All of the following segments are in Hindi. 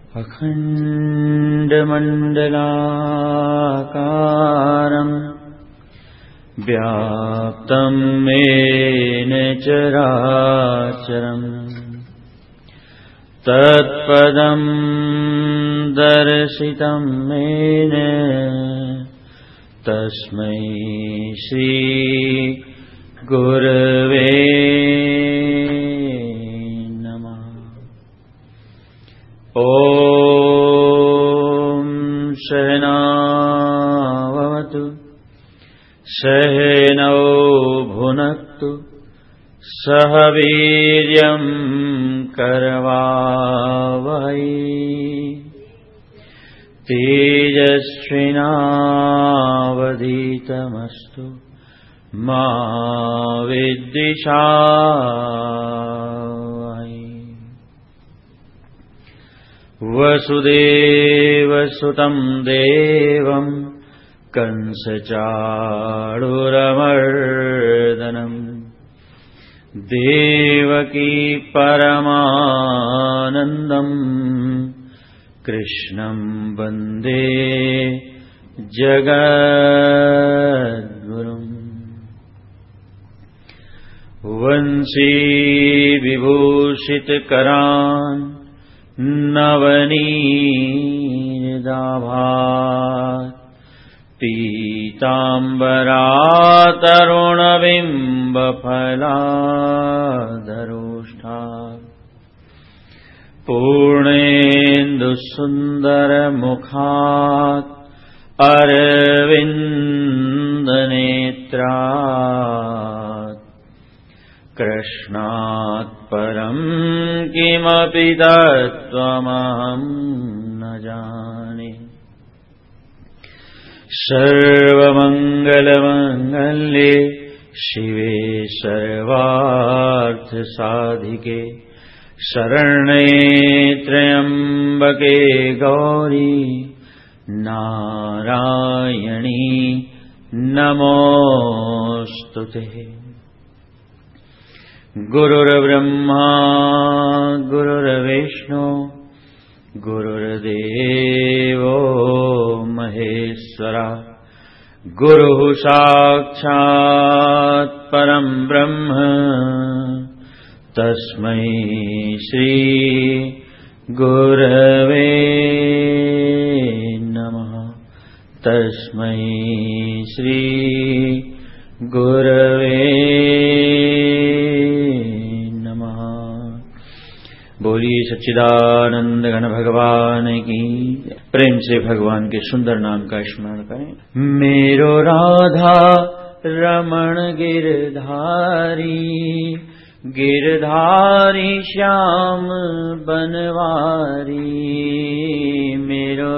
अखण्डमण्डलाकारम् व्याप्तं येन चराचरम् तत्पदं दर्शितं येन तस्मै श्री गुरवे नमः। ॐ सहनावतु सहनौ भुनक्तु सह वीर्यं करवावहै तेजस्विनावधीतमस्तु मा विद्विषावहै। वसुदेवसुतं देवं कंसचाणूरमर्दनं देवकी परमानन्दं कृष्णं वन्दे जगद्गुरुम्। वंशी विभूषितकरान् नवनीताभात् पीताम्बरातरुणबिम्बफलाधरोष्ठात् पूर्णेन्दुसुन्दरमुखात् अरविन्दनेत्रात् कृष्णात् परं किमपि तत्त्वमहं न जाने। सर्वमङ्गलमङ्गल्ये शिवे सर्वार्थसाधिके शरण्ये त्र्यम्बके गौरी नारायणी नमोऽस्तुते। गुरुर्ब्रह्मा गुरुर्विष्णु गुरुर्देवो महेश्वरा गुरुः साक्षात् परं ब्रह्म तस्मै श्री गुरवे नमः। तस्मै श्री गुरवे नमः। बोलिए सच्चिदानंद घन भगवान की। प्रेम से भगवान के सुंदर नाम का स्मरण करें। मेरो राधा रमण गिरधारी गिरधारी श्याम बनवारी। मेरो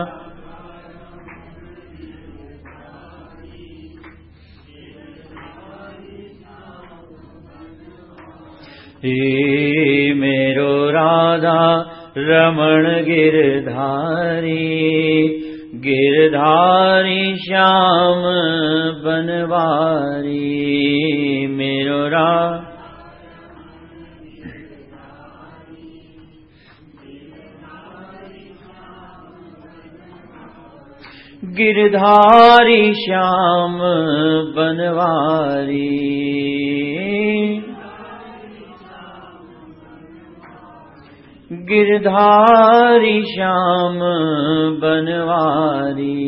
मेरो राधा रमण गिरधारी गिरधारी श्याम बनवारी। मेरो गिरधारी श्याम बनवारी। गिरधारी श्याम बनवारी।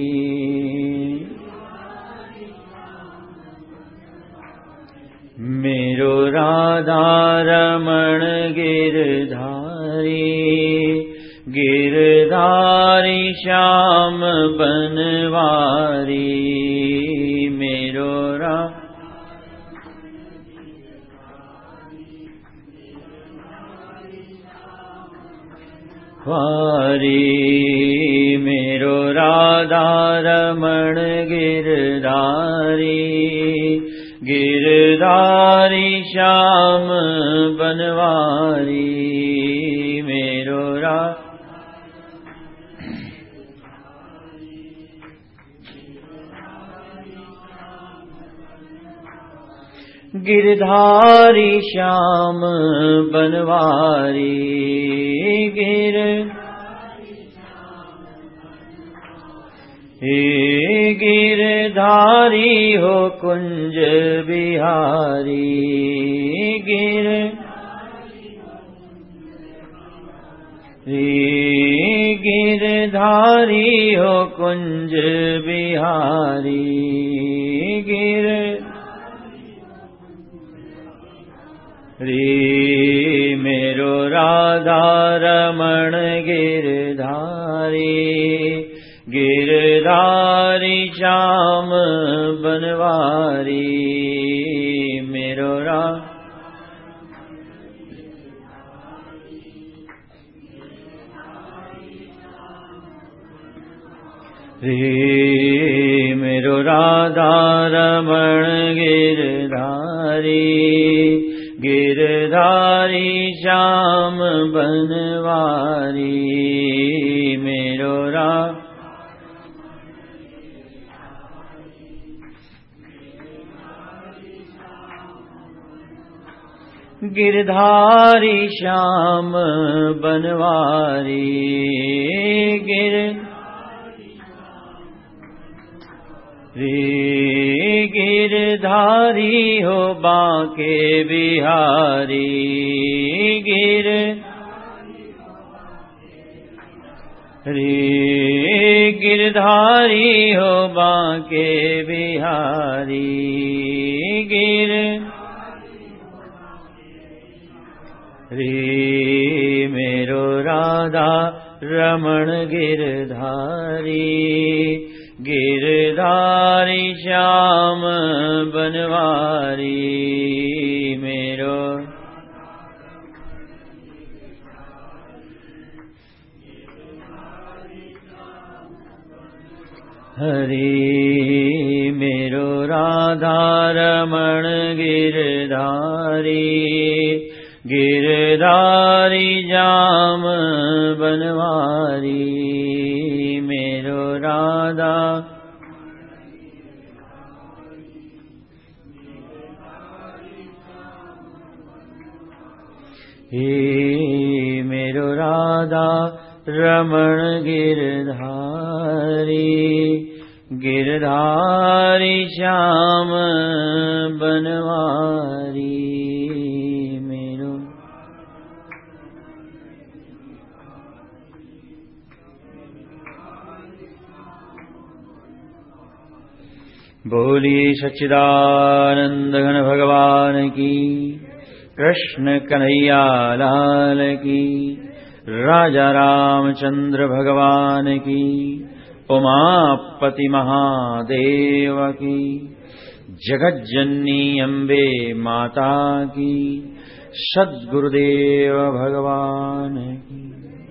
मेरो राधा रमण गिरधारी गिरधारी श्याम बनवारी। मेरो वारी। मेरो राधा रमण गिरधारी गिरधारी श्याम बनवारी। मेरो गिरधारी श्याम बनवारी। हे गिरधारी हो कुंज बिहारी, गिरधारी हो कुंज बिहारी, मेरो राधा रमण गिरधारी, गिरधारी श्याम बनवारी, मेरो मेरो राधा रमण गिरधारी, गिरधारी श्याम बनवारी, मेरो गिरधारी श्याम बनवारी, गिरधारी हो बांके बिहारी, गिरधारी हो बांके बिहारी, मेरो राधा रमण गिरधारी, गिरधारी श्याम बनवारी, मेरो हरि, मेरो राधा रमण गिरधारी, गिरधारी श्याम बनवारी, मेरो राधा हे मेरो राधा रमण गिरधारी, गिरधारी श्याम बनवारी, मेरो बोलिए सच्चिदानंद घन भगवान की, कृष्ण कन्हैया लाल की, राजा रामचंद्र भगवान की, उमापति महादेव की, जगज्जननी अम्बे माता की, सद्गुरुदेव भगवान की।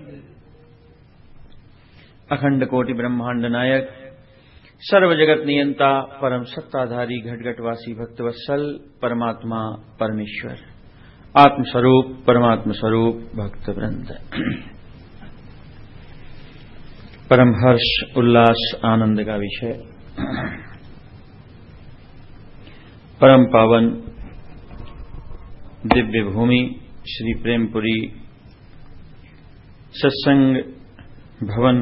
अखंड कोटि ब्रह्मांड नायक, सर्व जगत नियंता, परम सत्ताधारी, घटघटवासी, भक्तवत्सल परमात्मा परमेश्वर, आत्मस्वरूप परमात्म स्वरूप भक्त वृंद, परम हर्ष उल्लास आनंद का विषय, परम पावन दिव्य भूमि श्री प्रेमपुरी सत्संग भवन,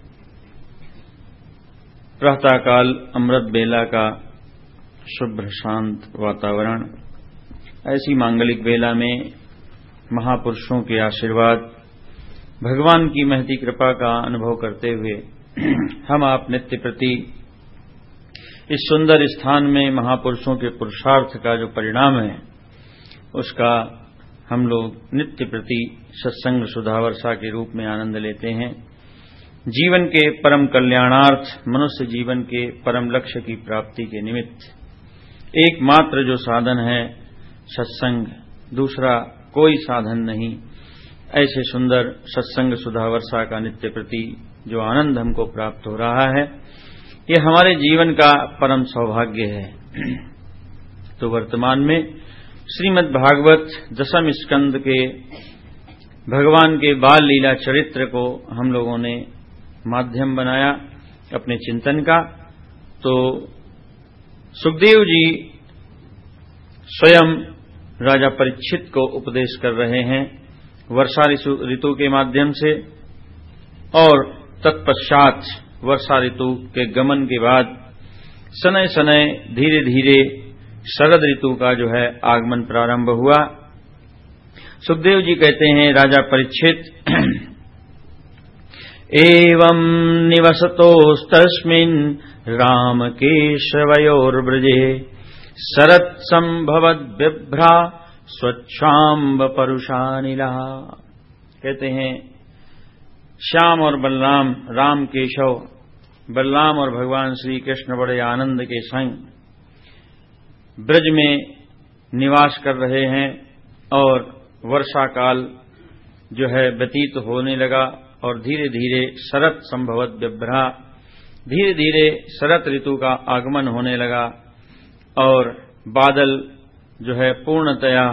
प्रातःकाल अमृत बेला का शुभ्र शांत वातावरण, ऐसी मांगलिक बेला में महापुरुषों के आशीर्वाद, भगवान की महती कृपा का अनुभव करते हुए हम आप नित्य प्रति इस सुंदर स्थान में महापुरुषों के पुरुषार्थ का जो परिणाम है उसका हम लोग नित्य प्रति सत्संग सुधावर्षा के रूप में आनंद लेते हैं। जीवन के परम कल्याणार्थ, मनुष्य जीवन के परम लक्ष्य की प्राप्ति के निमित्त एकमात्र जो साधन है सत्संग, दूसरा कोई साधन नहीं। ऐसे सुंदर सत्संग सुधावर्षा का नित्य प्रति जो आनंद हमको प्राप्त हो रहा है, ये हमारे जीवन का परम सौभाग्य है। तो वर्तमान में श्रीमद् भागवत दशम स्कंद के भगवान के बाल लीला चरित्र को हम लोगों ने माध्यम बनाया अपने चिंतन का। तो सुखदेव जी स्वयं राजा परीक्षित को उपदेश कर रहे हैं वर्षा ऋतु के माध्यम से, और तत्पश्चात वर्षा ऋतु के गमन के बाद शनय शनय धीरे धीरे शरद ऋतु का जो है आगमन प्रारंभ हुआ। सुखदेव जी कहते हैं, राजा परीक्षित, एवं निवसतोस्तस्मिन् रामकेशवयोर्ब्रजे शरत् संभवद बिभ्रा स्वच्छाम्ब परुषानिला। कहते हैं श्याम और बलराम, राम केशव, बलराम और भगवान श्री कृष्ण बड़े आनंद के संग ब्रज में निवास कर रहे हैं और वर्षा काल जो है व्यतीत होने लगा और धीरे धीरे शरत संभवत बिभ्रा, धीरे धीरे शरत ऋतु का आगमन होने लगा और बादल जो है पूर्णतया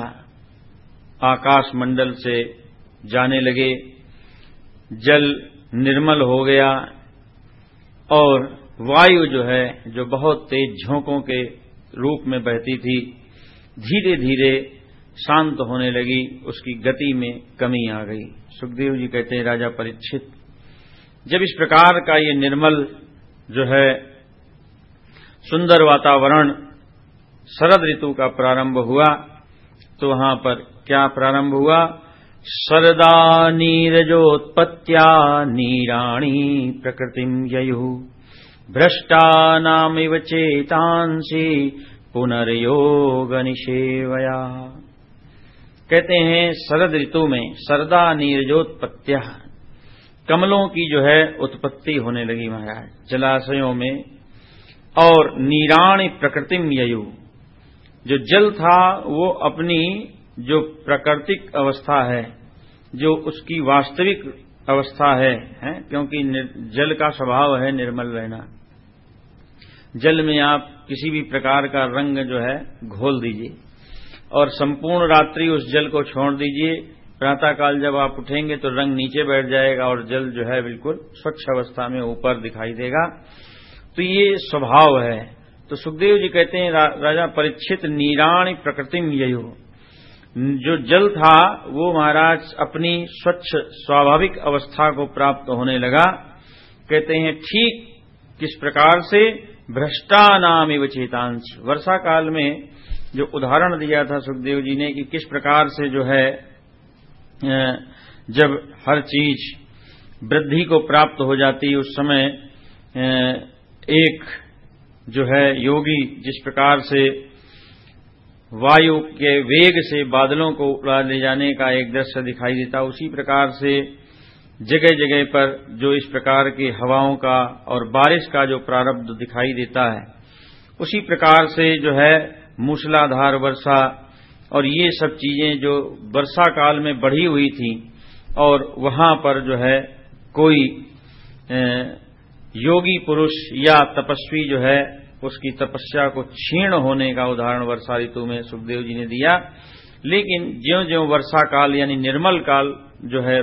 आकाश मंडल से जाने लगे, जल निर्मल हो गया और वायु जो है, जो बहुत तेज झोंकों के रूप में बहती थी, धीरे धीरे शांत होने लगी, उसकी गति में कमी आ गई। सुखदेव जी कहते हैं, राजा परीक्षित, जब इस प्रकार का ये निर्मल जो है सुंदर वातावरण शरद ऋतु का प्रारंभ हुआ तो वहां पर क्या प्रारंभ हुआ? शरदा नीरजोत्पत्त्या नीराणि प्रकृतिम ययुः भ्रष्टानामिव चेतांसि पुनर्योग निषेवया। कहते हैं शरद ऋतु में शरदा नीरजोत्पत्त्या, कमलों की जो है उत्पत्ति होने लगी महाराज जलाशयों में, और नीराणि प्रकृतिम ययु, जो जल था वो अपनी जो प्राकृतिक अवस्था है, जो उसकी वास्तविक अवस्था है क्योंकि जल का स्वभाव है निर्मल रहना। जल में आप किसी भी प्रकार का रंग जो है घोल दीजिए और संपूर्ण रात्रि उस जल को छोड़ दीजिए, प्रातःकाल जब आप उठेंगे तो रंग नीचे बैठ जाएगा और जल जो है बिल्कुल स्वच्छ अवस्था में ऊपर दिखाई देगा। तो ये स्वभाव है। तो सुखदेव जी कहते हैं, राजा परीक्षित, नीराणि प्रकृतिम ययु, जो जल था वो महाराज अपनी स्वच्छ स्वाभाविक अवस्था को प्राप्त होने लगा। कहते हैं ठीक किस प्रकार से? भ्रष्टानामिव चेतांसि, वर्षा काल में जो उदाहरण दिया था सुखदेव जी ने कि किस प्रकार से जो है जब हर चीज वृद्धि को प्राप्त हो जाती उस समय एक जो है योगी जिस प्रकार से वायु के वेग से बादलों को उड़ा ले जाने का एक दृश्य दिखाई देता, उसी प्रकार से जगह जगह पर जो इस प्रकार की हवाओं का और बारिश का जो प्रारब्ध दिखाई देता है, उसी प्रकार से जो है मूसलाधार वर्षा और ये सब चीजें जो वर्षा काल में बढ़ी हुई थी और वहां पर जो है कोई योगी पुरुष या तपस्वी जो है उसकी तपस्या को क्षीण होने का उदाहरण वर्षा ऋतु में सुखदेव जी ने दिया। लेकिन ज्यों-ज्यों वर्षा काल यानी निर्मल काल जो है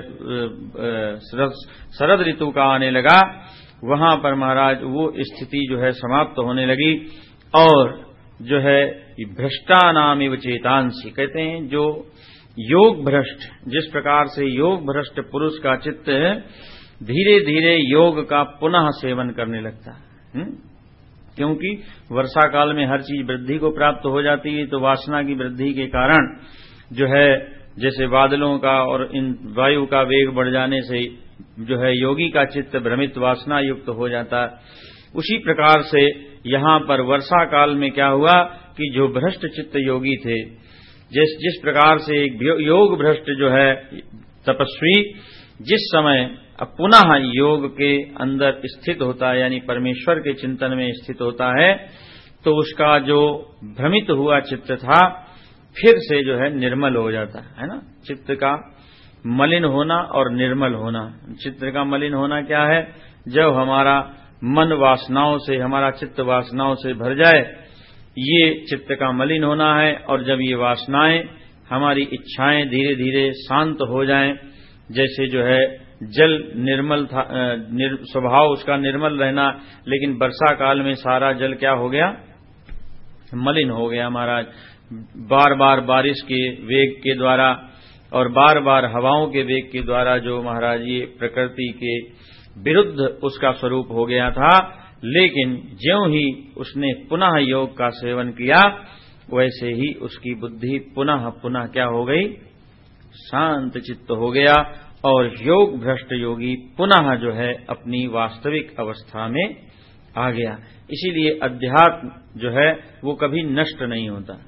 शरद ऋतु का आने लगा, वहां पर महाराज वो स्थिति जो है समाप्त होने लगी और जो है भ्रष्टानामिव चेतांसि, कहते हैं जो योग भ्रष्ट, जिस प्रकार से योग भ्रष्ट पुरुष का चित्त धीरे धीरे योग का पुनः सेवन करने लगता है, क्योंकि वर्षा काल में हर चीज वृद्धि को प्राप्त हो जाती है, तो वासना की वृद्धि के कारण जो है जैसे बादलों का और इन वायु का वेग बढ़ जाने से जो है योगी का चित्त भ्रमित वासना युक्त हो जाता है। उसी प्रकार से यहां पर वर्षा काल में क्या हुआ कि जो भ्रष्ट चित्त योगी थे, जिस प्रकार से एक योग भ्रष्ट जो है तपस्वी जिस समय पुनः योग के अंदर स्थित होता है यानी परमेश्वर के चिंतन में स्थित होता है, तो उसका जो भ्रमित हुआ चित्त था फिर से जो है निर्मल हो जाता है ना। चित्त का मलिन होना और निर्मल होना। चित्त का मलिन होना क्या है? जब हमारा मन वासनाओं से, हमारा चित्त वासनाओं से भर जाए, ये चित्त का मलिन होना है। और जब ये वासनाएं, हमारी इच्छाएं धीरे धीरे शांत हो जाएं, जैसे जो है जल निर्मल था, स्वभाव उसका निर्मल रहना, लेकिन वर्षा काल में सारा जल क्या हो गया? मलिन हो गया महाराज। बार बार बारिश के वेग के द्वारा और बार बार हवाओं के वेग के द्वारा जो महाराज ये प्रकृति के विरुद्ध उसका स्वरूप हो गया था। लेकिन ज्यों ही उसने पुनः योग का सेवन किया, वैसे ही उसकी बुद्धि पुनः पुनः क्या हो गई, शांत चित्त हो गया और योग भ्रष्ट योगी पुनः जो है अपनी वास्तविक अवस्था में आ गया। इसीलिए अध्यात्म जो है वो कभी नष्ट नहीं होता।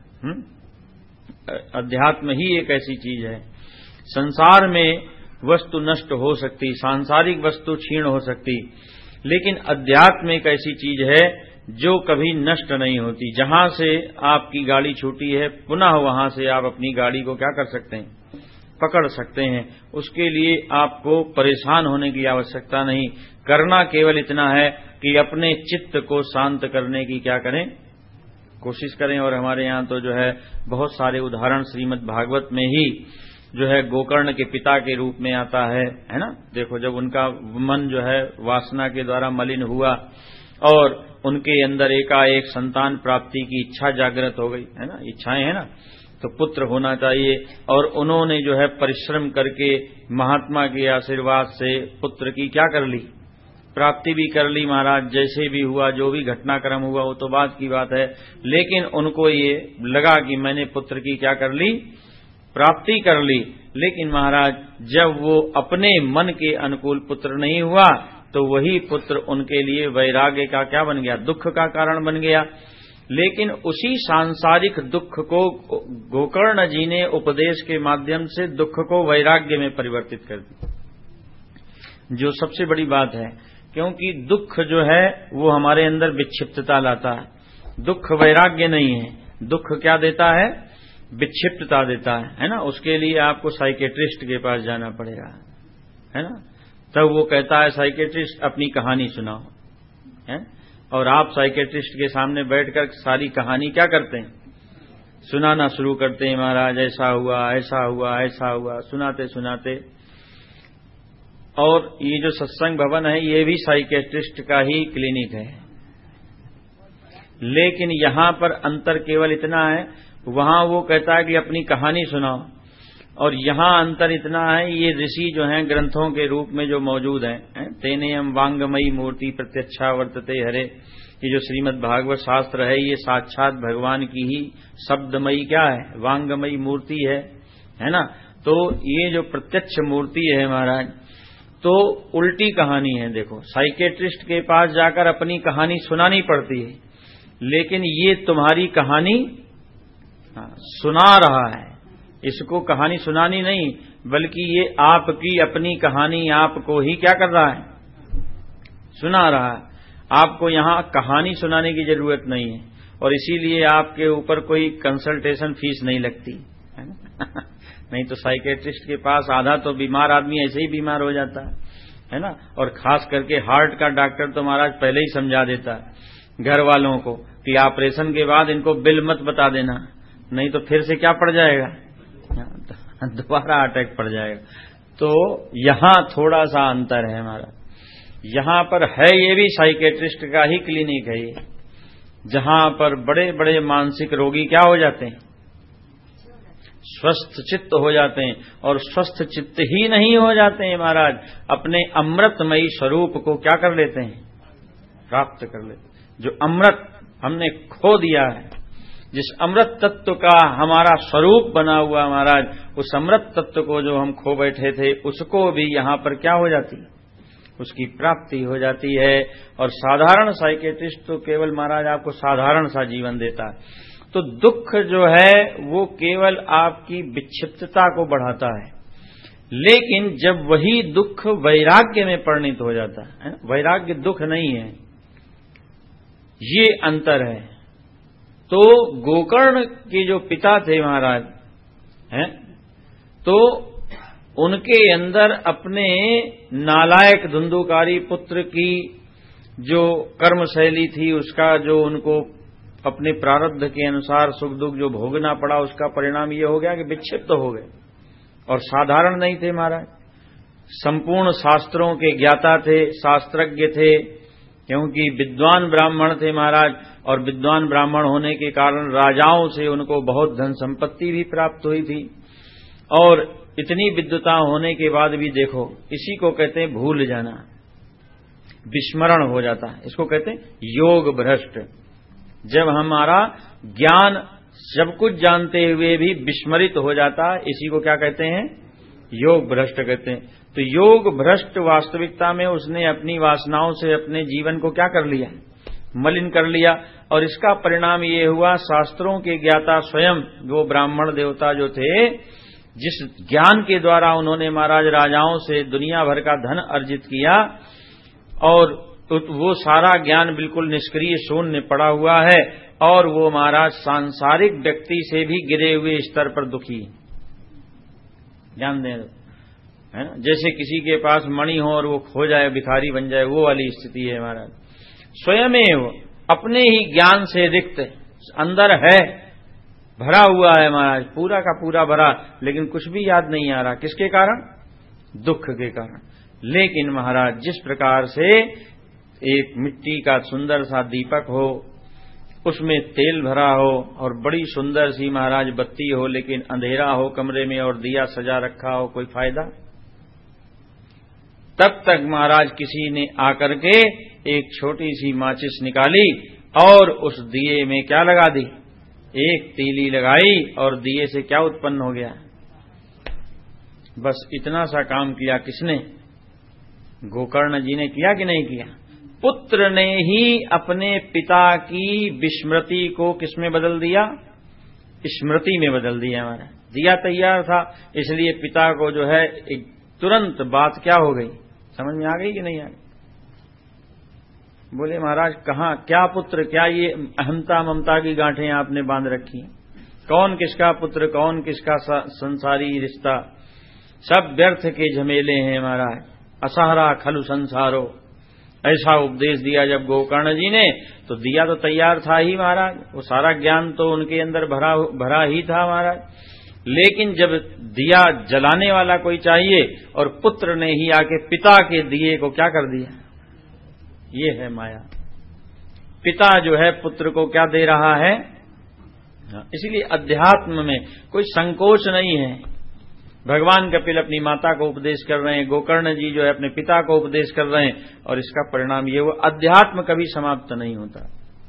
अध्यात्म ही एक ऐसी चीज है, संसार में वस्तु नष्ट हो सकती, सांसारिक वस्तु क्षीण हो सकती, लेकिन अध्यात्म एक ऐसी चीज है जो कभी नष्ट नहीं होती। जहां से आपकी गाड़ी छूटी है, पुनः वहां से आप अपनी गाड़ी को क्या कर सकते हैं, पकड़ सकते हैं। उसके लिए आपको परेशान होने की आवश्यकता नहीं, करना केवल इतना है कि अपने चित्त को शांत करने की क्या करें, कोशिश करें। और हमारे यहाँ तो जो है बहुत सारे उदाहरण श्रीमद् भागवत में ही जो है गोकर्ण के पिता के रूप में आता है ना। देखो, जब उनका मन जो है वासना के द्वारा मलिन हुआ और उनके अंदर एकाएक संतान प्राप्ति की इच्छा जागृत हो गई, है ना, इच्छाएं है ना, तो पुत्र होना चाहिए। और उन्होंने जो है परिश्रम करके महात्मा के आशीर्वाद से पुत्र की क्या कर ली, प्राप्ति भी कर ली महाराज। जैसे भी हुआ, जो भी घटनाक्रम हुआ वो तो बात की बात है, लेकिन उनको ये लगा कि मैंने पुत्र की क्या कर ली, प्राप्ति कर ली। लेकिन महाराज जब वो अपने मन के अनुकूल पुत्र नहीं हुआ तो वही पुत्र उनके लिए वैराग्य का क्या बन गया, दुख का कारण बन गया। लेकिन उसी सांसारिक दुख को गोकर्ण जी ने उपदेश के माध्यम से दुख को वैराग्य में परिवर्तित कर दिया, जो सबसे बड़ी बात है। क्योंकि दुख जो है वो हमारे अंदर विक्षिप्तता लाता है, दुख वैराग्य नहीं है। दुख क्या देता है, विक्षिप्तता देता है ना। उसके लिए आपको साइकेट्रिस्ट के पास जाना पड़ेगा, है ना। तब वो कहता है साइकेट्रिस्ट अपनी कहानी सुनाओ, है। और आप साइकेट्रिस्ट के सामने बैठकर सारी कहानी क्या करते हैं, सुनाना शुरू करते हैं। महाराज ऐसा हुआ, ऐसा हुआ, ऐसा हुआ, सुनाते सुनाते। और ये जो सत्संग भवन है ये भी साइकेट्रिस्ट का ही क्लिनिक है, लेकिन यहां पर अंतर केवल इतना है, वहां वो कहता है कि अपनी कहानी सुनाओ, और यहां अंतर इतना है, ये ऋषि जो हैं ग्रंथों के रूप में जो मौजूद हैं, तेनेयम वांगमयी मूर्ति प्रत्यक्षा वर्तते हरे, ये जो श्रीमद् भागवत शास्त्र है ये साक्षात भगवान की ही शब्दमयी क्या है, वांगमयी मूर्ति है ना। तो ये जो प्रत्यक्ष मूर्ति है महाराज, तो उल्टी कहानी है। देखो, साइकेट्रिस्ट के पास जाकर अपनी कहानी सुनानी पड़ती है, लेकिन ये तुम्हारी कहानी सुना रहा है। इसको कहानी सुनानी नहीं, बल्कि ये आपकी अपनी कहानी आपको ही क्या कर रहा है, सुना रहा है। आपको यहां कहानी सुनाने की जरूरत नहीं है, और इसीलिए आपके ऊपर कोई कंसल्टेशन फीस नहीं लगती, है ना। नहीं तो साइकेट्रिस्ट के पास आधा तो बीमार आदमी ऐसे ही बीमार हो जाता है ना। और खास करके हार्ट का डॉक्टर तो महाराज पहले ही समझा देता है घर वालों को कि ऑपरेशन के बाद इनको बिल मत बता देना, नहीं तो फिर से क्या पड़ जाएगा, दोबारा अटैक पड़ जाएगा। तो यहां थोड़ा सा अंतर है हमारा। यहां पर है ये भी साइकेट्रिस्ट का ही क्लिनिक है ये, जहां पर बड़े बड़े मानसिक रोगी क्या हो जाते हैं, स्वस्थ चित्त हो जाते हैं। और स्वस्थ चित्त ही नहीं हो जाते हैं महाराज, अपने अमृतमयी स्वरूप को क्या कर लेते हैं, प्राप्त कर लेते हैं। जो अमृत हमने खो दिया है, जिस अमृत तत्व का हमारा स्वरूप बना हुआ महाराज, उस अमृत तत्व को जो हम खो बैठे थे, उसको भी यहां पर क्या हो जाती है, उसकी प्राप्ति हो जाती है। और साधारण साइकेट्रिस्ट तो केवल महाराज आपको साधारण सा जीवन देता है। तो दुख जो है वो केवल आपकी विक्षिप्तता को बढ़ाता है, लेकिन जब वही दुख वैराग्य में परिणत हो जाता है, वैराग्य दुख नहीं है, ये अंतर है। तो गोकर्ण के जो पिता थे महाराज हैं, तो उनके अंदर अपने नालायक धुंधुकारी पुत्र की जो कर्म शैली थी, उसका जो उनको अपने प्रारब्ध के अनुसार सुख दुख जो भोगना पड़ा, उसका परिणाम ये हो गया कि विक्षिप्त हो गए। और साधारण नहीं थे महाराज, संपूर्ण शास्त्रों के ज्ञाता थे, शास्त्रज्ञ थे, क्योंकि विद्वान ब्राह्मण थे महाराज। और विद्वान ब्राह्मण होने के कारण राजाओं से उनको बहुत धन संपत्ति भी प्राप्त हुई थी। और इतनी विद्वता होने के बाद भी देखो, इसी को कहते हैं भूल जाना, विस्मरण हो जाता है। इसको कहते हैं योग भ्रष्ट। जब हमारा ज्ञान सब कुछ जानते हुए भी विस्मरित हो जाता है, इसी को क्या कहते हैं? योग भ्रष्ट कहते हैं। तो योग भ्रष्ट वास्तविकता में उसने अपनी वासनाओं से अपने जीवन को क्या कर लिया? मलिन कर लिया। और इसका परिणाम ये हुआ, शास्त्रों के ज्ञाता स्वयं वो ब्राह्मण देवता जो थे, जिस ज्ञान के द्वारा उन्होंने महाराज राजाओं से दुनिया भर का धन अर्जित किया, और वो सारा ज्ञान बिल्कुल निष्क्रिय शून्य पड़ा हुआ है, और वो महाराज सांसारिक व्यक्ति से भी गिरे हुए स्तर पर दुखी। ध्यान दें, है ना, जैसे किसी के पास मणि हो और वो खो जाए, भिखारी बन जाए, वो वाली स्थिति है महाराज। स्वयं अपने ही ज्ञान से रिक्त अंदर है, भरा हुआ है महाराज, पूरा का पूरा भरा, लेकिन कुछ भी याद नहीं आ रहा। किसके कारण? दुख के कारण। लेकिन महाराज जिस प्रकार से एक मिट्टी का सुंदर सा दीपक हो, उसमें तेल भरा हो और बड़ी सुंदर सी महाराज बत्ती हो, लेकिन अंधेरा हो कमरे में और दिया सजा रखा हो, कोई फायदा? तब तक महाराज किसी ने आकर के एक छोटी सी माचिस निकाली और उस दिए में क्या लगा दी? एक तीली लगाई, और दिए से क्या उत्पन्न हो गया? बस इतना सा काम किया। किसने? गोकर्ण जी ने किया कि नहीं किया? पुत्र ने ही अपने पिता की विस्मृति को किसमें बदल दिया? स्मृति में बदल दिया। हमारा दिया तैयार था, इसलिए पिता को जो है एक तुरंत बात क्या हो गई? समझ में आ गई कि नहीं आ गई? बोले महाराज कहाँ, क्या पुत्र, क्या ये अहंता ममता की गांठें आपने बांध रखी? कौन किसका पुत्र, कौन किसका संसारी रिश्ता? सब व्यर्थ के झमेले हैं महाराज। असहारा खलु संसारो, ऐसा उपदेश दिया जब गोकर्ण जी ने, तो दिया तो तैयार था ही महाराज, वो सारा ज्ञान तो उनके अंदर भरा ही था महाराज। लेकिन जब दिया जलाने वाला कोई चाहिए, और पुत्र ने ही आके पिता के दिए को क्या कर दिया? ये है माया। पिता जो है पुत्र को क्या दे रहा है? इसलिए अध्यात्म में कोई संकोच नहीं है। भगवान कपिल अपनी माता को उपदेश कर रहे हैं, गोकर्ण जी जो है अपने पिता को उपदेश कर रहे हैं, और इसका परिणाम ये हुआ, अध्यात्म कभी समाप्त नहीं होता।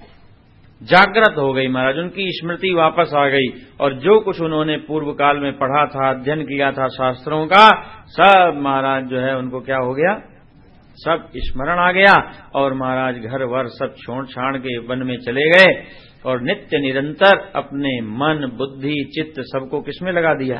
जागृत हो गई महाराज, उनकी स्मृति वापस आ गई, और जो कुछ उन्होंने पूर्व काल में पढ़ा था, अध्ययन किया था शास्त्रों का, सब महाराज जो है उनको क्या हो गया? सब स्मरण आ गया। और महाराज घर वर सब छोड़ छाड़ के वन में चले गए, और नित्य निरंतर अपने मन बुद्धि चित्त सबको किसमें लगा दिया?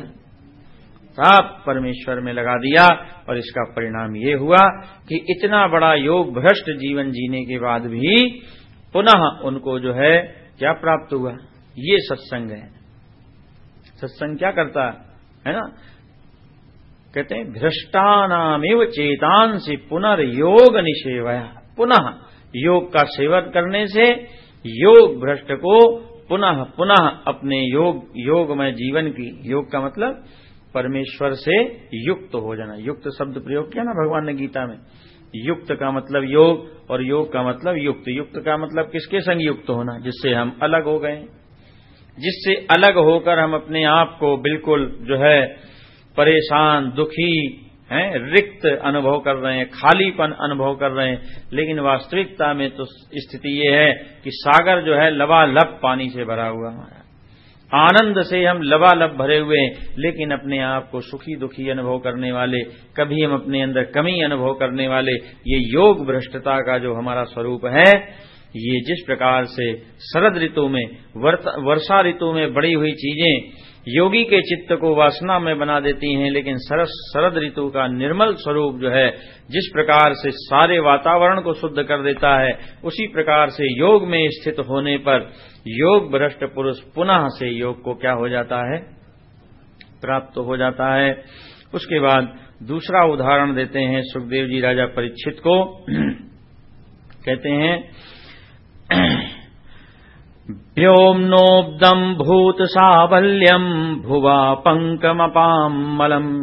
सब परमेश्वर में लगा दिया। और इसका परिणाम ये हुआ कि इतना बड़ा योग भ्रष्ट जीवन जीने के बाद भी पुनः उनको जो है क्या प्राप्त हुआ? ये सत्संग है। सत्संग क्या करता है ना? कहते हैं भ्रष्टानामेव चेतांसि पुनर्योग निषेवया। पुनः योग का सेवन करने से योग भ्रष्ट को पुनः पुनः अपने योगमय जीवन की, योग का मतलब परमेश्वर से युक्त हो जाना। युक्त शब्द प्रयोग किया ना भगवान ने गीता में। युक्त का मतलब योग, और योग का मतलब युक्त। युक्त का मतलब किसके संग युक्त होना? जिससे हम अलग हो गए, जिससे अलग होकर हम अपने आप को बिल्कुल जो है परेशान, दुखी हैं, रिक्त अनुभव कर रहे हैं, खालीपन अनुभव कर रहे हैं। लेकिन वास्तविकता में तो स्थिति ये है कि सागर जो है लबालब पानी से भरा हुआ हमारा, आनंद से हम लबालब भरे हुए हैं, लेकिन अपने आप को सुखी दुखी अनुभव करने वाले, कभी हम अपने अंदर कमी अनुभव करने वाले, ये योग भ्रष्टता का जो हमारा स्वरूप है, ये जिस प्रकार से शरद ऋतु में, वर्षा ऋतु में बड़ी हुई चीजें योगी के चित्त को वासना में बना देती हैं, लेकिन शरद ऋतु का निर्मल स्वरूप जो है जिस प्रकार से सारे वातावरण को शुद्ध कर देता है, उसी प्रकार से योग में स्थित होने पर योग भ्रष्ट पुरुष पुनः से योग को क्या हो जाता है? प्राप्त हो जाता है। उसके बाद दूसरा उदाहरण देते हैं सुखदेव जी राजा परीक्षित को। कहते हैं व्योम्नोब्दम् भूत सावल्यम् भुवा पंकमपामलम्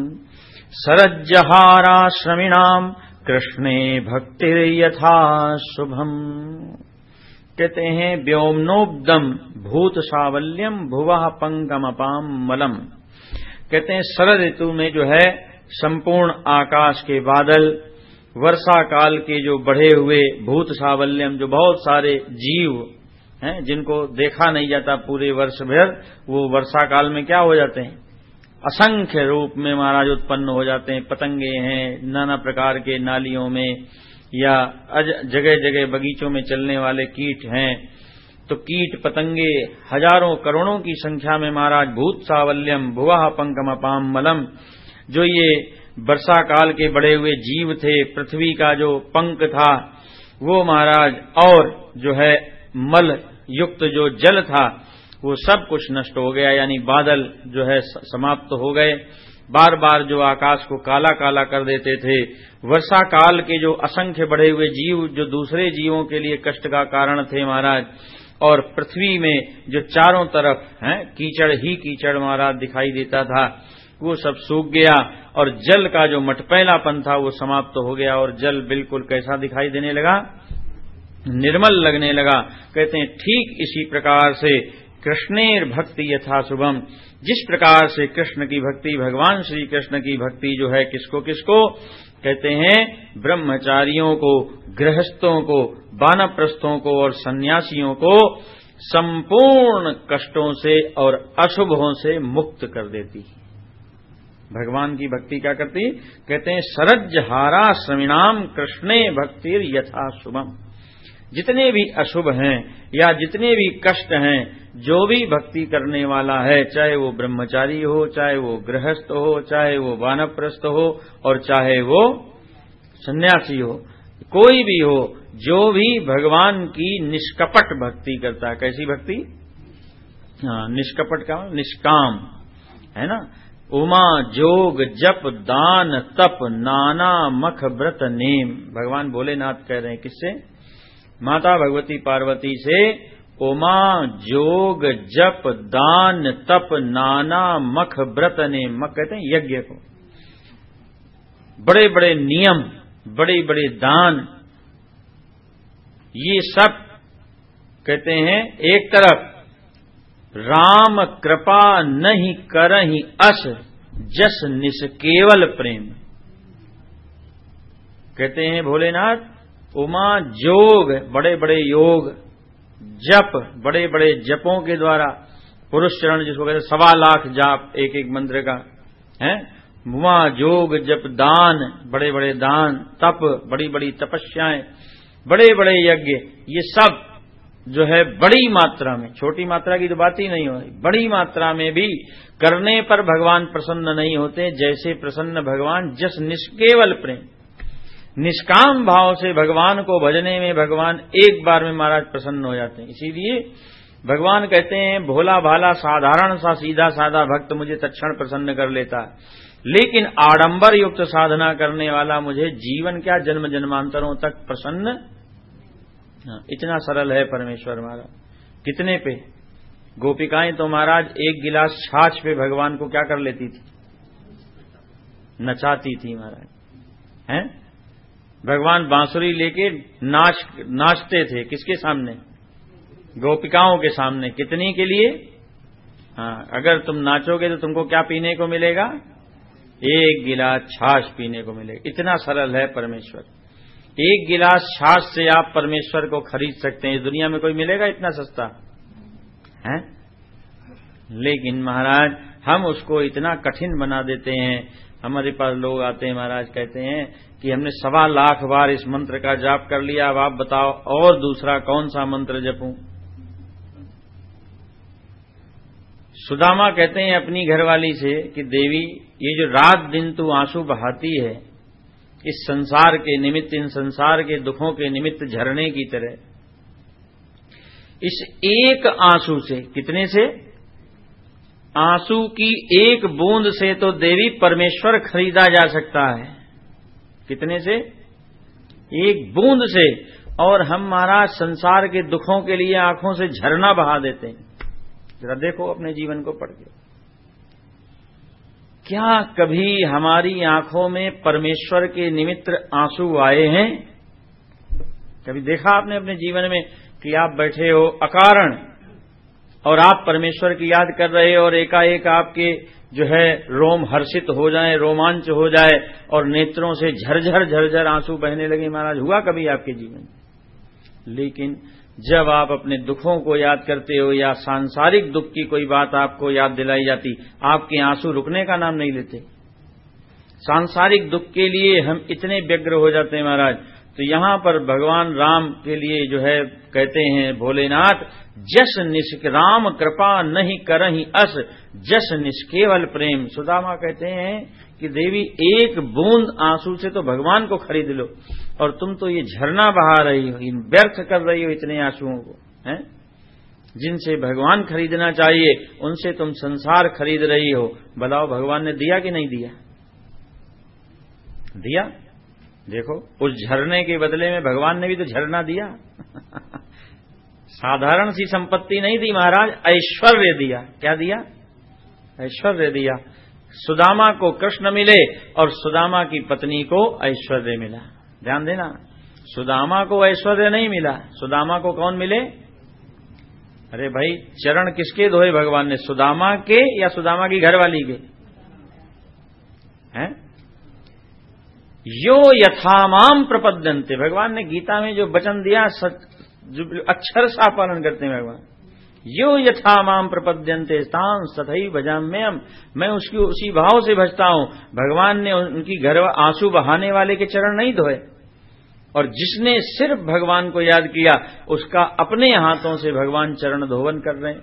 सरज्जहाराश्रमिणाम् कृष्णे भक्तिर्यथा शुभम्। कहते हैं व्योम्नोब्दम् भूत सावल्यम् भुवा पंकमपामलम्। कहते हैं शरद ऋतु में जो है संपूर्ण आकाश के बादल वर्षा काल के जो बढ़े हुए भूत सावल्यम, जो बहुत सारे जीव हैं जिनको देखा नहीं जाता पूरे वर्ष भर, वो वर्षा काल में क्या हो जाते हैं, असंख्य रूप में महाराज उत्पन्न हो जाते हैं। पतंगे हैं नाना प्रकार के नालियों में, या जगह जगह बगीचों में चलने वाले कीट हैं, तो कीट पतंगे हजारों करोड़ों की संख्या में महाराज भूत सावल्यम भुवः पंकम अपाम मलम, जो ये वर्षा काल के बड़े हुए जीव थे, पृथ्वी का जो पंख था वो महाराज, और जो है मल युक्त जो जल था वो सब कुछ नष्ट हो गया, यानी बादल जो है समाप्त हो गए। बार बार जो आकाश को काला काला कर देते थे, वर्षा काल के जो असंख्य बढ़े हुए जीव जो दूसरे जीवों के लिए कष्ट का कारण थे महाराज, और पृथ्वी में जो चारों तरफ हैं कीचड़ ही कीचड़ महाराज दिखाई देता था, वो सब सूख गया, और जल का जो मटपैलापन था वो समाप्त हो गया, और जल बिल्कुल कैसा दिखाई देने लगा, निर्मल लगने लगा। कहते हैं ठीक इसी प्रकार से कृष्णेर भक्ति यथा शुभम, जिस प्रकार से कृष्ण की भक्ति, भगवान श्री कृष्ण की भक्ति जो है किसको किसको कहते हैं, ब्रह्मचारियों को, गृहस्थों को, वानप्रस्थों को और सन्यासियों को संपूर्ण कष्टों से और अशुभों से मुक्त कर देती। भगवान की भक्ति क्या करती, कहते हैं सरज्जहारा श्रमिणाम कृष्णे भक्तिर यथा शुभम, जितने भी अशुभ हैं या जितने भी कष्ट हैं, जो भी भक्ति करने वाला है, चाहे वो ब्रह्मचारी हो, चाहे वो गृहस्थ हो, चाहे वो वानप्रस्थ हो और चाहे वो सन्यासी हो, कोई भी हो, जो भी भगवान की निष्कपट भक्ति करता है। कैसी भक्ति, हाँ निष्कपट का निष्काम है ना। उमा जोग जप दान तप नाना मख व्रत नेम, भगवान भोलेनाथ कह रहे हैं किससे, माता भगवती पार्वती से, उमा जोग जप दान तप नाना मख व्रत नेम, मख कहते हैं यज्ञ को, बड़े बड़े नियम, बड़े बड़े दान, ये सब कहते हैं एक तरफ राम कृपा नहीं करहि अस जस निष्केवल प्रेम, कहते हैं भोलेनाथ उमा जोग बड़े बड़े योग, जप बड़े बड़े जपों के द्वारा, पुरुष चरण जिसको कहते हैं 1.25 लाख जाप एक एक मंत्र का है, उमा जोग जप दान बड़े बड़े दान, तप बड़ी बड़ी तपस्याएं, बड़े बड़े यज्ञ, ये सब जो है बड़ी मात्रा में, छोटी मात्रा की तो बात ही नहीं हो रही, बड़ी मात्रा में भी करने पर भगवान प्रसन्न नहीं होते। जैसे प्रसन्न भगवान जस निष्केवल प्रेम, निष्काम भाव से भगवान को भजने में भगवान एक बार में महाराज प्रसन्न हो जाते हैं। इसीलिए भगवान कहते हैं भोला भाला साधारण सा सीधा साधा भक्त मुझे तत्क्षण प्रसन्न कर लेता है, लेकिन आडंबर युक्त साधना करने वाला मुझे जीवन क्या जन्म जन्मांतरों तक प्रसन्न, इतना सरल है परमेश्वर महाराज। कितने पे गोपिकाएं तो महाराज एक गिलास छाछ पे भगवान को क्या कर लेती थी, नचाती थी महाराज हैं। भगवान बांसुरी लेके नाचते थे, किसके सामने, गोपिकाओं के सामने। कितनी के लिए, हाँ अगर तुम नाचोगे तो तुमको क्या पीने को मिलेगा, एक गिलास छाछ पीने को मिलेगा। इतना सरल है परमेश्वर। एक गिलास छाछ से आप परमेश्वर को खरीद सकते हैं, इस दुनिया में कोई मिलेगा इतना सस्ता है। लेकिन महाराज हम उसको इतना कठिन बना देते हैं। हमारे पास लोग आते हैं महाराज, कहते हैं कि हमने 1.25 लाख बार इस मंत्र का जाप कर लिया, अब आप बताओ और दूसरा कौन सा मंत्र जपूं। सुदामा कहते हैं अपनी घरवाली से कि देवी ये जो रात दिन तू आंसू बहाती है इस संसार के निमित्त, इन संसार के दुखों के निमित्त झरने की तरह, इस एक आंसू से, कितने से, आंसू की एक बूंद से तो देवी परमेश्वर खरीदा जा सकता है। कितने से, एक बूंद से। और हम महाराज संसार के दुखों के लिए आंखों से झरना बहा देते हैं। जरा देखो अपने जीवन को पढ़ के, क्या कभी हमारी आंखों में परमेश्वर के निमित्त आंसू आए हैं? कभी देखा आपने अपने जीवन में कि आप बैठे हो अकारण और आप परमेश्वर की याद कर रहे हो और एकाएक आपके जो है रोम हर्षित हो जाए, रोमांच हो जाए और नेत्रों से झरझर झरझर आंसू बहने लगे। महाराज हुआ कभी आपके जीवन? लेकिन जब आप अपने दुखों को याद करते हो या सांसारिक दुख की कोई बात आपको याद दिलाई जाती, आपके आंसू रुकने का नाम नहीं लेते। सांसारिक दुख के लिए हम इतने व्यग्र हो जाते हैं महाराज। तो यहां पर भगवान राम के लिए जो है कहते हैं भोलेनाथ, जस निष्क्राम कृपा नहीं करहि अस, जस निष्केवल प्रेम। सुदामा कहते हैं कि देवी एक बूंद आंसू से तो भगवान को खरीद लो, और तुम तो ये झरना बहा रही हो, व्यर्थ कर रही हो इतने आंसुओं को, हैं? जिनसे भगवान खरीदना चाहिए उनसे तुम संसार खरीद रही हो। बताओ भगवान ने दिया कि नहीं दिया? दिया। देखो उस झरने के बदले में भगवान ने भी तो झरना दिया। साधारण सी संपत्ति नहीं दी महाराज, ऐश्वर्य दिया। क्या दिया? ऐश्वर्य दिया। सुदामा को कृष्ण मिले और सुदामा की पत्नी को ऐश्वर्य मिला। ध्यान देना, सुदामा को ऐश्वर्य नहीं मिला। सुदामा को कौन मिले? अरे भाई, चरण किसके धोए भगवान ने? सुदामा के या सुदामा की घरवाली के? हैं? यो यथामाम प्रपद्यन्ते, भगवान ने गीता में जो वचन दिया जो अक्षर सा पालन करते हैं भगवान। यो यथामाम प्रपद्यन्ते तां तथैव भजाम्यहम्, मैं उसकी उसी भाव से भजता हूं। भगवान ने उनकी घर आंसू बहाने वाले के चरण नहीं धोए, और जिसने सिर्फ भगवान को याद किया उसका अपने हाथों से भगवान चरण धोवन कर रहे हैं।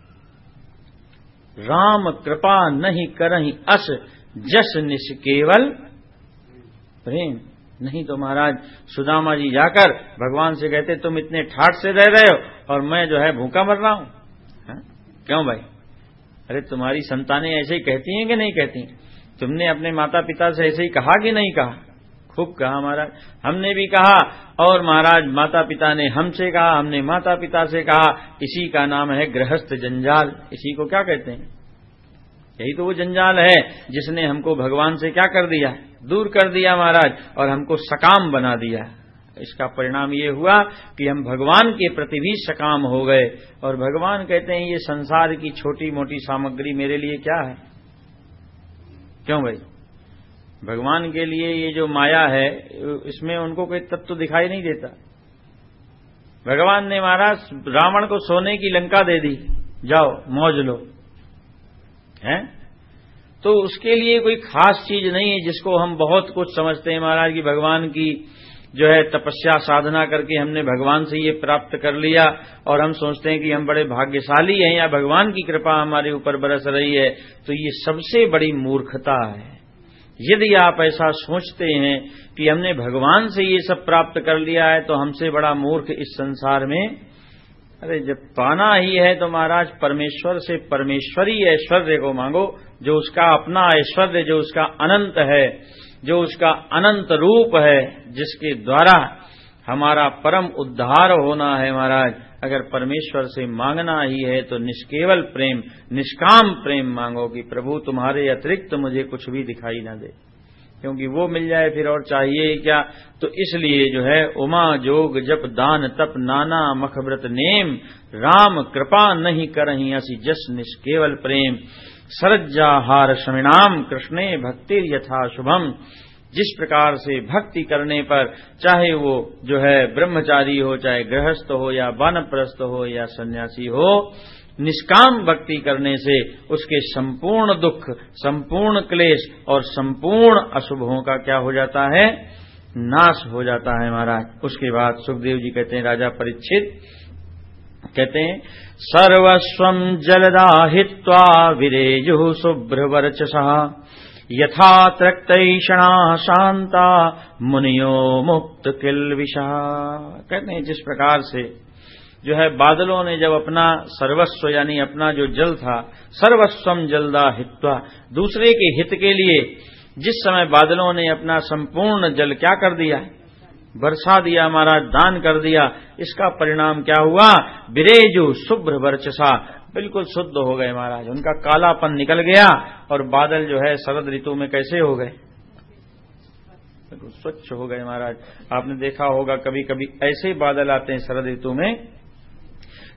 राम कृपा नहीं करहि अस, जस निष्केवल प्रेम। नहीं तो महाराज सुदामा जी जाकर भगवान से कहते तुम इतने ठाठ से रह रहे हो और मैं जो है भूखा मर रहा हूं। क्यों भाई? अरे तुम्हारी संतानें ऐसे ही कहती हैं कि नहीं कहती? तुमने अपने माता पिता से ऐसे ही कहा कि नहीं कहा? खूब कहा महाराज, हमने भी कहा, और महाराज माता पिता ने हमसे कहा, हमने माता पिता से कहा। इसी का नाम है गृहस्थ जंजाल। इसी को क्या कहते हैं? यही तो वो जंजाल है जिसने हमको भगवान से क्या कर दिया? दूर कर दिया महाराज, और हमको सकाम बना दिया। इसका परिणाम ये हुआ कि हम भगवान के प्रति भी सकाम हो गए। और भगवान कहते हैं ये संसार की छोटी मोटी सामग्री मेरे लिए क्या है? क्यों भाई? भगवान के लिए ये जो माया है इसमें उनको कोई तत्व दिखाई नहीं देता। भगवान ने महाराज रावण को सोने की लंका दे दी, जाओ मौज लो, हैं? तो उसके लिए कोई खास चीज नहीं है जिसको हम बहुत कुछ समझते हैं महाराज की भगवान की जो है तपस्या साधना करके हमने भगवान से ये प्राप्त कर लिया, और हम सोचते हैं कि हम बड़े भाग्यशाली हैं या भगवान की कृपा हमारे ऊपर बरस रही है। तो ये सबसे बड़ी मूर्खता है। यदि आप ऐसा सोचते हैं कि हमने भगवान से ये सब प्राप्त कर लिया है तो हमसे बड़ा मूर्ख इस संसार में, अरे जब पाना ही है तो महाराज परमेश्वर से परमेश्वरी ऐश्वर्य को मांगो, जो उसका अपना ऐश्वर्य, जो उसका अनंत है, जो उसका अनंत रूप है, जिसके द्वारा हमारा परम उद्धार होना है। महाराज अगर परमेश्वर से मांगना ही है तो निष्केवल प्रेम, निष्काम प्रेम मांगो कि प्रभु तुम्हारे अतिरिक्त मुझे कुछ भी दिखाई न दे, क्योंकि वो मिल जाए फिर और चाहिए क्या। तो इसलिए जो है उमा जोग जप दान तप नाना मखव्रत नेम, राम कृपा नहीं करहि असि जस निष्केवल प्रेम, सरज्जाहार शमिनाम कृष्णे भक्ति यथा शुभम। जिस प्रकार से भक्ति करने पर, चाहे वो जो है ब्रह्मचारी हो, चाहे गृहस्थ हो या वानप्रस्थ हो या सन्यासी हो, निष्काम भक्ति करने से उसके संपूर्ण दुख, संपूर्ण क्लेश और संपूर्ण अशुभों का क्या हो जाता है? नाश हो जाता है महाराज। उसके बाद सुखदेव जी कहते हैं, राजा परीक्षित कहते हैं, सर्वस्वं जलदाहित्वा विरेजुः शुभ्रवर्चसः, यथा तृक्तैषणा शांता मुनियो मुक्त किल्बिषः। कहते हैं जिस प्रकार से जो है बादलों ने जब अपना सर्वस्व यानी अपना जो जल था, सर्वस्वम जलदा हित्वा, दूसरे के हित के लिए जिस समय बादलों ने अपना संपूर्ण जल क्या कर दिया? बरसा दिया महाराज, दान कर दिया। इसका परिणाम क्या हुआ? बिरेजु शुभ्र वर्चसा, बिल्कुल शुद्ध हो गए महाराज, उनका कालापन निकल गया। और बादल जो है शरद ऋतु में कैसे हो गए? स्वच्छ हो गए महाराज। आपने देखा होगा कभी कभी ऐसे बादल आते हैं शरद ऋतु में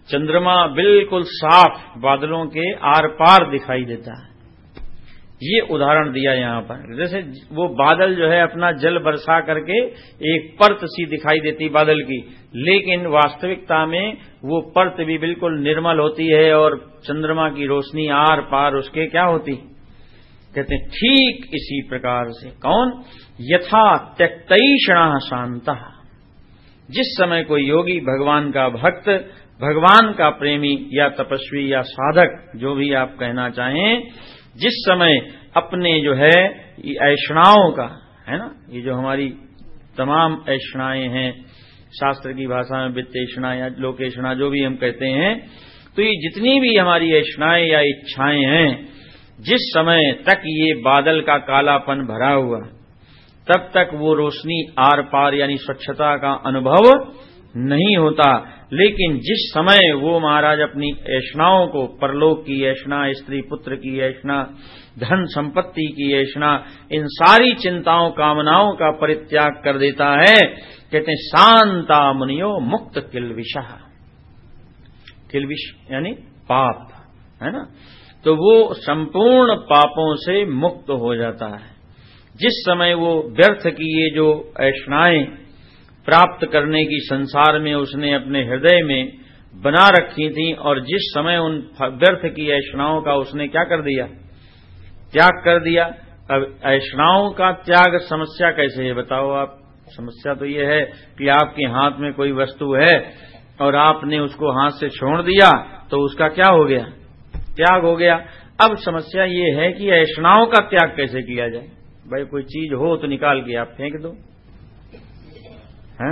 चंद्रमा बिल्कुल साफ बादलों के आर पार दिखाई देता है। ये उदाहरण दिया यहां पर। जैसे वो बादल जो है अपना जल बरसा करके एक परत सी दिखाई देती बादल की, लेकिन वास्तविकता में वो परत भी बिल्कुल निर्मल होती है और चंद्रमा की रोशनी आर पार उसके क्या होती। कहते हैं ठीक इसी प्रकार से कौन, यथा त्यक्तैषणः शान्तः, जिस समय कोई योगी, भगवान का भक्त, भगवान का प्रेमी या तपस्वी या साधक, जो भी आप कहना चाहें, जिस समय अपने जो है ऐषणाओं का, है ना, ये जो हमारी तमाम ऐषणाएं हैं, शास्त्र की भाषा में वित्तेषणा या लोकेषणा जो भी हम कहते हैं, तो ये जितनी भी हमारी ऐषणाएं या इच्छाएं हैं, जिस समय तक ये बादल का कालापन भरा हुआ, तब तक वो रोशनी आर पार यानी स्वच्छता का अनुभव नहीं होता। लेकिन जिस समय वो महाराज अपनी ऐषणाओं को, परलोक की ऐषणा, स्त्री पुत्र की ऐषणा, धन संपत्ति की ऐषणा, इन सारी चिंताओं कामनाओं का परित्याग कर देता है, कहते हैं शांता मुनियो मुक्त किल्बिषः, किल्बिष यानी पाप, है ना, तो वो संपूर्ण पापों से मुक्त हो जाता है। जिस समय वो व्यर्थ की ये जो ऐषणाएं प्राप्त करने की संसार में उसने अपने हृदय में बना रखी थी, और जिस समय उन व्यर्थ की ऐषणाओं का उसने क्या कर दिया, त्याग कर दिया। अब ऐषणाओं का त्याग समस्या कैसे है बताओ आप। समस्या तो ये है कि आपके हाथ में कोई वस्तु है और आपने उसको हाथ से छोड़ दिया तो उसका क्या हो गया, त्याग हो गया। अब समस्या ये है कि ऐषणाओं का त्याग कैसे किया जाए। भाई कोई चीज हो तो निकाल के आप फेंक दो, हैं?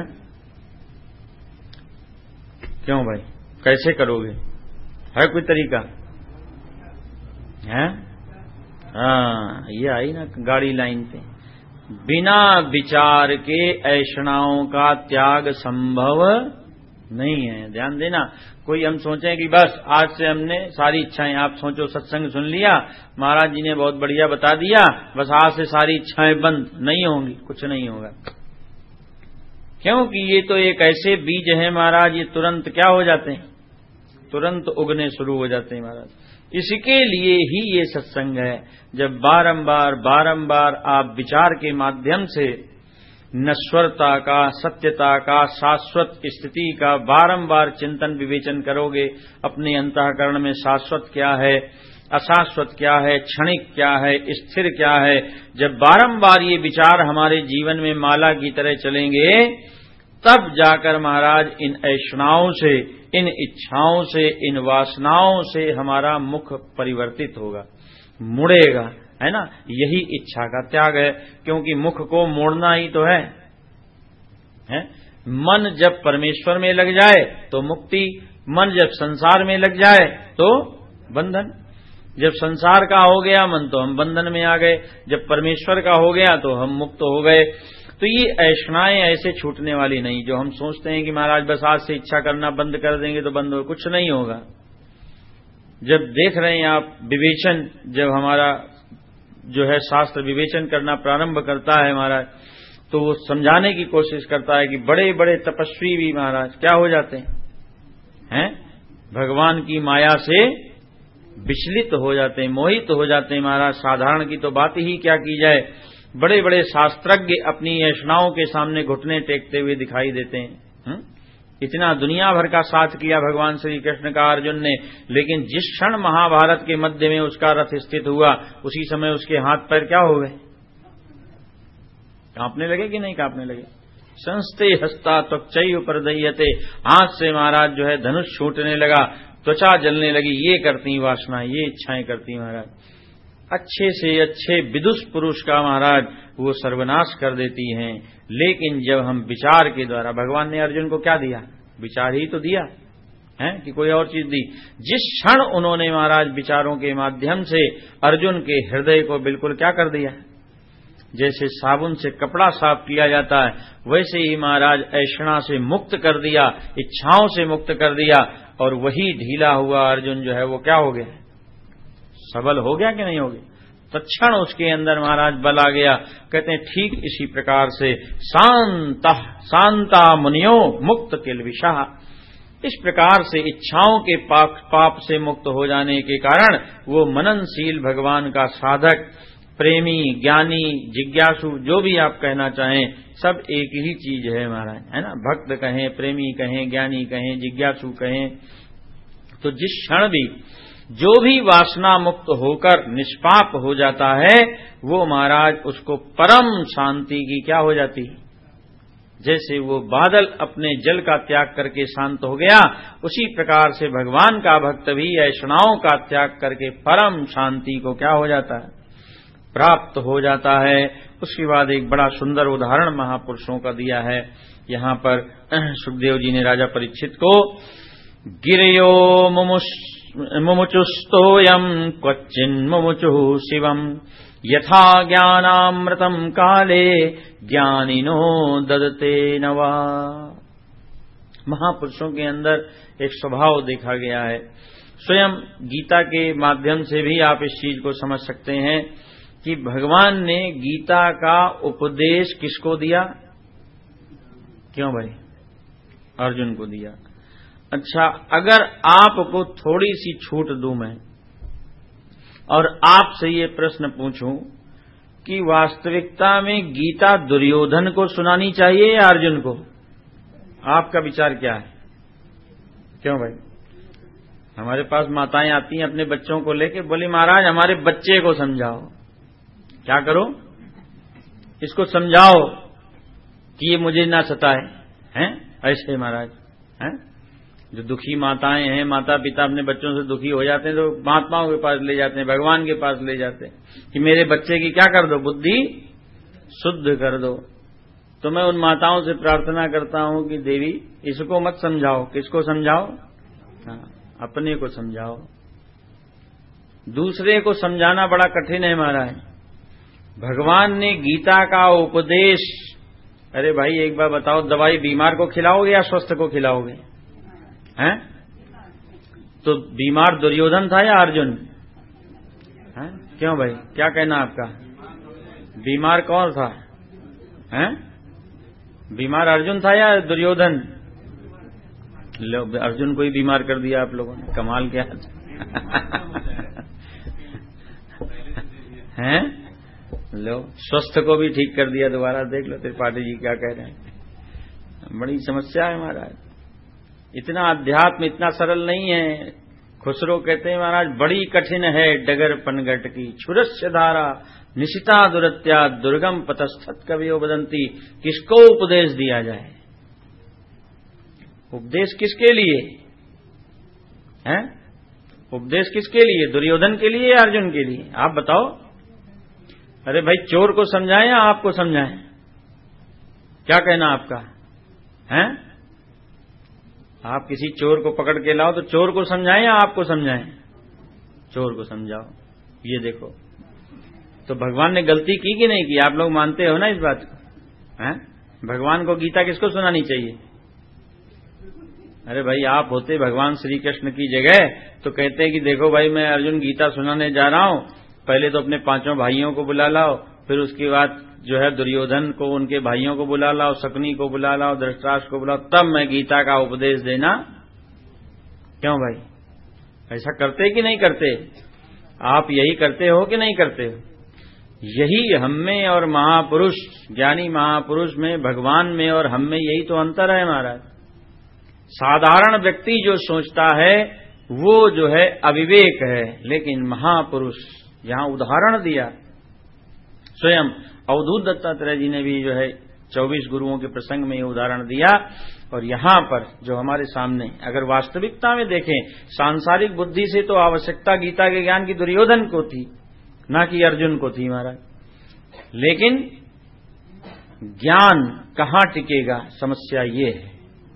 क्यों भाई, कैसे करोगे, है कोई तरीका? हैं? हाँ, ये आई ना गाड़ी लाइन पे, बिना विचार के ऐषणाओं का त्याग संभव नहीं है। ध्यान देना, कोई हम सोचें कि बस आज से हमने सारी इच्छाएं, आप सोचो सत्संग सुन लिया, महाराज जी ने बहुत बढ़िया बता दिया, बस आज से सारी इच्छाएं बंद, नहीं होंगी, कुछ नहीं होगा। क्योंकि ये तो एक ऐसे बीज है महाराज, ये तुरंत क्या हो जाते हैं, तुरंत उगने शुरू हो जाते हैं महाराज। इसके लिए ही ये सत्संग है, जब बारंबार बारंबार आप विचार के माध्यम से नश्वरता का, सत्यता का, शाश्वत स्थिति का बारंबार चिंतन विवेचन करोगे, अपने अंतःकरण में शाश्वत क्या है, अशाश्वत क्या है, क्षणिक क्या है, स्थिर क्या है, जब बारंबार ये विचार हमारे जीवन में माला की तरह चलेंगे, तब जाकर महाराज इन ऐषणाओं से, इन इच्छाओं से, इन वासनाओं से हमारा मुख परिवर्तित होगा, मुड़ेगा, है ना। यही इच्छा का त्याग है, क्योंकि मुख को मोड़ना ही तो है? मन जब परमेश्वर में लग जाए तो मुक्ति, मन जब संसार में लग जाए तो बंधन। जब संसार का हो गया मन तो हम बंधन में आ गए, जब परमेश्वर का हो गया तो हम मुक्त हो गए। तो ये ऐषणाएं ऐसे छूटने वाली नहीं, जो हम सोचते हैं कि महाराज बस आज से इच्छा करना बंद कर देंगे तो बंद हो, कुछ नहीं होगा। जब देख रहे हैं आप विवेचन, जब हमारा जो है शास्त्र विवेचन करना प्रारंभ करता है महाराज, तो वो समझाने की कोशिश करता है कि बड़े बड़े तपस्वी भी महाराज क्या हो जाते हैं, भगवान की माया से विचलित हो जाते हैं, मोहित हो जाते हैं महाराज। साधारण की तो बात ही क्या की जाए, बड़े बड़े शास्त्रज्ञ अपनी ऐषणाओं के सामने घुटने टेकते हुए दिखाई देते हैं। इतना दुनिया भर का साथ किया भगवान श्री कृष्ण का अर्जुन ने, लेकिन जिस क्षण महाभारत के मध्य में उसका रथ स्थित हुआ, उसी समय उसके हाथ पैर क्या हो गए, कांपने लगे कि नहीं कांपने लगे। संस्ते हस्ता त्वचैव प्रदयते, हाथ से महाराज जो है धनुष छूटने लगा, त्वचा जलने लगी। ये करती वासनाएं, ये इच्छाएं करती महाराज। अच्छे से अच्छे विदुष पुरुष का महाराज वो सर्वनाश कर देती हैं। लेकिन जब हम विचार के द्वारा, भगवान ने अर्जुन को क्या दिया, विचार ही तो दिया है कि कोई और चीज दी। जिस क्षण उन्होंने महाराज विचारों के माध्यम से अर्जुन के हृदय को बिल्कुल क्या कर दिया, जैसे साबुन से कपड़ा साफ किया जाता है, वैसे ही महाराज ऐषणा से मुक्त कर दिया, इच्छाओं से मुक्त कर दिया, और वही ढीला हुआ अर्जुन जो है वो क्या हो गया, सबल हो गया कि नहीं हो गया। तत्क्षण उसके अंदर महाराज बल आ गया। कहते हैं ठीक इसी प्रकार से शांता मुनियो मुक्त किल्बिषः, इस प्रकार से इच्छाओं के पाप से मुक्त हो जाने के कारण वो मननशील भगवान का साधक, प्रेमी, ज्ञानी, जिज्ञासु, जो भी आप कहना चाहें, सब एक ही चीज है महाराज, है ना। भक्त कहें, प्रेमी कहें, ज्ञानी कहें, जिज्ञासु कहें, तो जिस क्षण भी जो भी वासना मुक्त होकर निष्पाप हो जाता है, वो महाराज उसको परम शांति की क्या हो जाती है। जैसे वो बादल अपने जल का त्याग करके शांत हो गया, उसी प्रकार से भगवान का भक्त भी ऐषणाओं का त्याग करके परम शांति को क्या हो जाता है, प्राप्त हो जाता है। उसके बाद एक बड़ा सुंदर उदाहरण महापुरुषों का दिया है यहाँ पर सुखदेव जी ने राजा परीक्षित को। गिरयो मुमुचुस्तोयम क्वचिन्मुमुचुः शिवम यथा ज्ञानामृतम काले ज्ञानिनो ददते नवा। महापुरुषों के अंदर एक स्वभाव देखा गया है। स्वयं गीता के माध्यम से भी आप इस चीज को समझ सकते हैं कि भगवान ने गीता का उपदेश किसको दिया? क्यों भाई? अर्जुन को दिया। अच्छा, अगर आपको थोड़ी सी छूट दूं मैं और आपसे ये प्रश्न पूछूं कि वास्तविकता में गीता दुर्योधन को सुनानी चाहिए या अर्जुन को, आपका विचार क्या है? क्यों भाई? हमारे पास माताएं आती हैं अपने बच्चों को लेके, बोली महाराज हमारे बच्चे को समझाओ। क्या करो? इसको समझाओ कि ये मुझे ना सताए, हैं? ऐसे महाराज, हैं? जो दुखी माताएं हैं, माता पिता अपने बच्चों से दुखी हो जाते हैं तो महात्माओं के पास ले जाते हैं, भगवान के पास ले जाते हैं कि मेरे बच्चे की क्या कर दो, बुद्धि शुद्ध कर दो। तो मैं उन माताओं से प्रार्थना करता हूं कि देवी इसको मत समझाओ। किसको समझाओ? हाँ, अपने को समझाओ। दूसरे को समझाना बड़ा कठिन है महाराज। भगवान ने गीता का उपदेश, अरे भाई एक बार बताओ, दवाई बीमार को खिलाओगे या स्वस्थ को खिलाओगे? हैं? तो बीमार दुर्योधन था या अर्जुन? हैं? क्यों भाई, क्या कहना आपका? बीमार कौन था? हैं? बीमार अर्जुन था या दुर्योधन? लो, अर्जुन को ही बीमार कर दिया आप लोगों ने, कमाल क्या हैं? लो, स्वस्थ को भी ठीक कर दिया दोबारा। देख लो त्रिपाठी जी क्या कह रहे हैं। बड़ी समस्या है महाराज। इतना अध्यात्म इतना सरल नहीं है। खुसरो कहते हैं महाराज बड़ी कठिन है डगर पनगट की, छुरस्य धारा निशिता दुरत्या दुर्गम पतस्थत कवियो बदंती। किसको उपदेश दिया जाए? उपदेश किसके लिए है? उपदेश किसके लिए? दुर्योधन के लिए या अर्जुन के लिए? आप बताओ। अरे भाई चोर को समझाएं या आपको समझाएं? क्या कहना आपका है? आप किसी चोर को पकड़ के लाओ तो चोर को समझाएं या आपको समझाएं? चोर को समझाओ। ये देखो, तो भगवान ने गलती की कि नहीं की? आप लोग मानते हो ना इस बात को? हैं? भगवान को गीता किसको सुनानी चाहिए? अरे भाई आप होते भगवान श्री कृष्ण की जगह तो कहते हैं कि देखो भाई मैं अर्जुन गीता सुनाने जा रहा हूं, पहले तो अपने पांचों भाइयों को बुला लाओ, फिर उसके बाद जो है दुर्योधन को, उनके भाइयों को बुला लाओ, शकुनी को बुला लाओ, धृतराष्ट्र को बुलाओ, तब मैं गीता का उपदेश देना। क्यों भाई? ऐसा करते कि नहीं करते? आप यही करते हो कि नहीं करते हो? यही हम में और महापुरुष, ज्ञानी महापुरुष में, भगवान में और हम में यही तो अंतर है महाराज। साधारण व्यक्ति जो सोचता है वो जो है अविवेक है, लेकिन महापुरुष यहां उदाहरण दिया। स्वयं अवधूत दत्तात्रेय जी ने भी जो है 24 गुरुओं के प्रसंग में ये उदाहरण दिया। और यहां पर जो हमारे सामने अगर वास्तविकता में देखें, सांसारिक बुद्धि से तो आवश्यकता गीता के ज्ञान की दुर्योधन को थी, ना कि अर्जुन को थी महाराज। लेकिन ज्ञान कहां टिकेगा, समस्या ये है।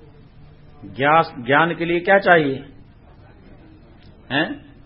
ज्ञान के लिए क्या चाहिए हैं?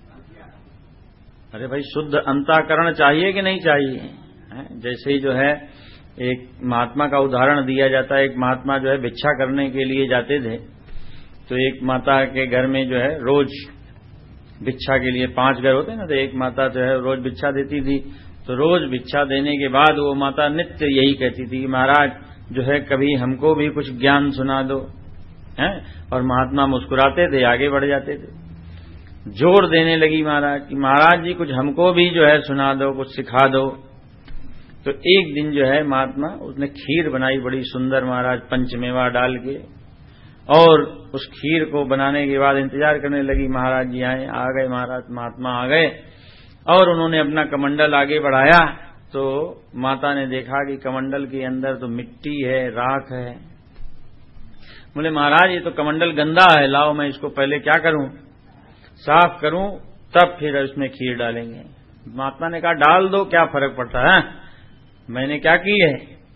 अरे भाई शुद्ध अंतःकरण चाहिए कि नहीं चाहिए? जैसे ही जो है एक महात्मा का उदाहरण दिया जाता है। एक महात्मा जो है भिक्षा करने के लिए जाते थे, तो एक माता के घर में जो है रोज भिक्षा के लिए 5 घर होते ना, तो एक माता जो है रोज भिक्षा देती थी। तो रोज भिक्षा देने के बाद वो माता नित्य यही कहती थी कि महाराज जो है कभी हमको भी कुछ ज्ञान सुना दो। हैं, और महात्मा मुस्कुराते थे, आगे बढ़ जाते थे। जोर देने लगी महाराज कि महाराज जी कुछ हमको भी जो है सुना दो, कुछ सिखा दो। तो एक दिन जो है महात्मा उसने खीर बनाई बड़ी सुंदर महाराज, पंचमेवा डाल के, और उस खीर को बनाने के बाद इंतजार करने लगी महाराज जी आए। आ गए महाराज, महात्मा आ गए और उन्होंने अपना कमंडल आगे बढ़ाया। तो माता ने देखा कि कमंडल के अंदर तो मिट्टी है, राख है। बोले महाराज ये तो कमंडल गंदा है, लाओ मैं इसको पहले क्या करूं, साफ करूं, तब फिर इसमें खीर डालेंगे। महात्मा ने कहा डाल दो, क्या फर्क पड़ता है, मैंने क्या की है,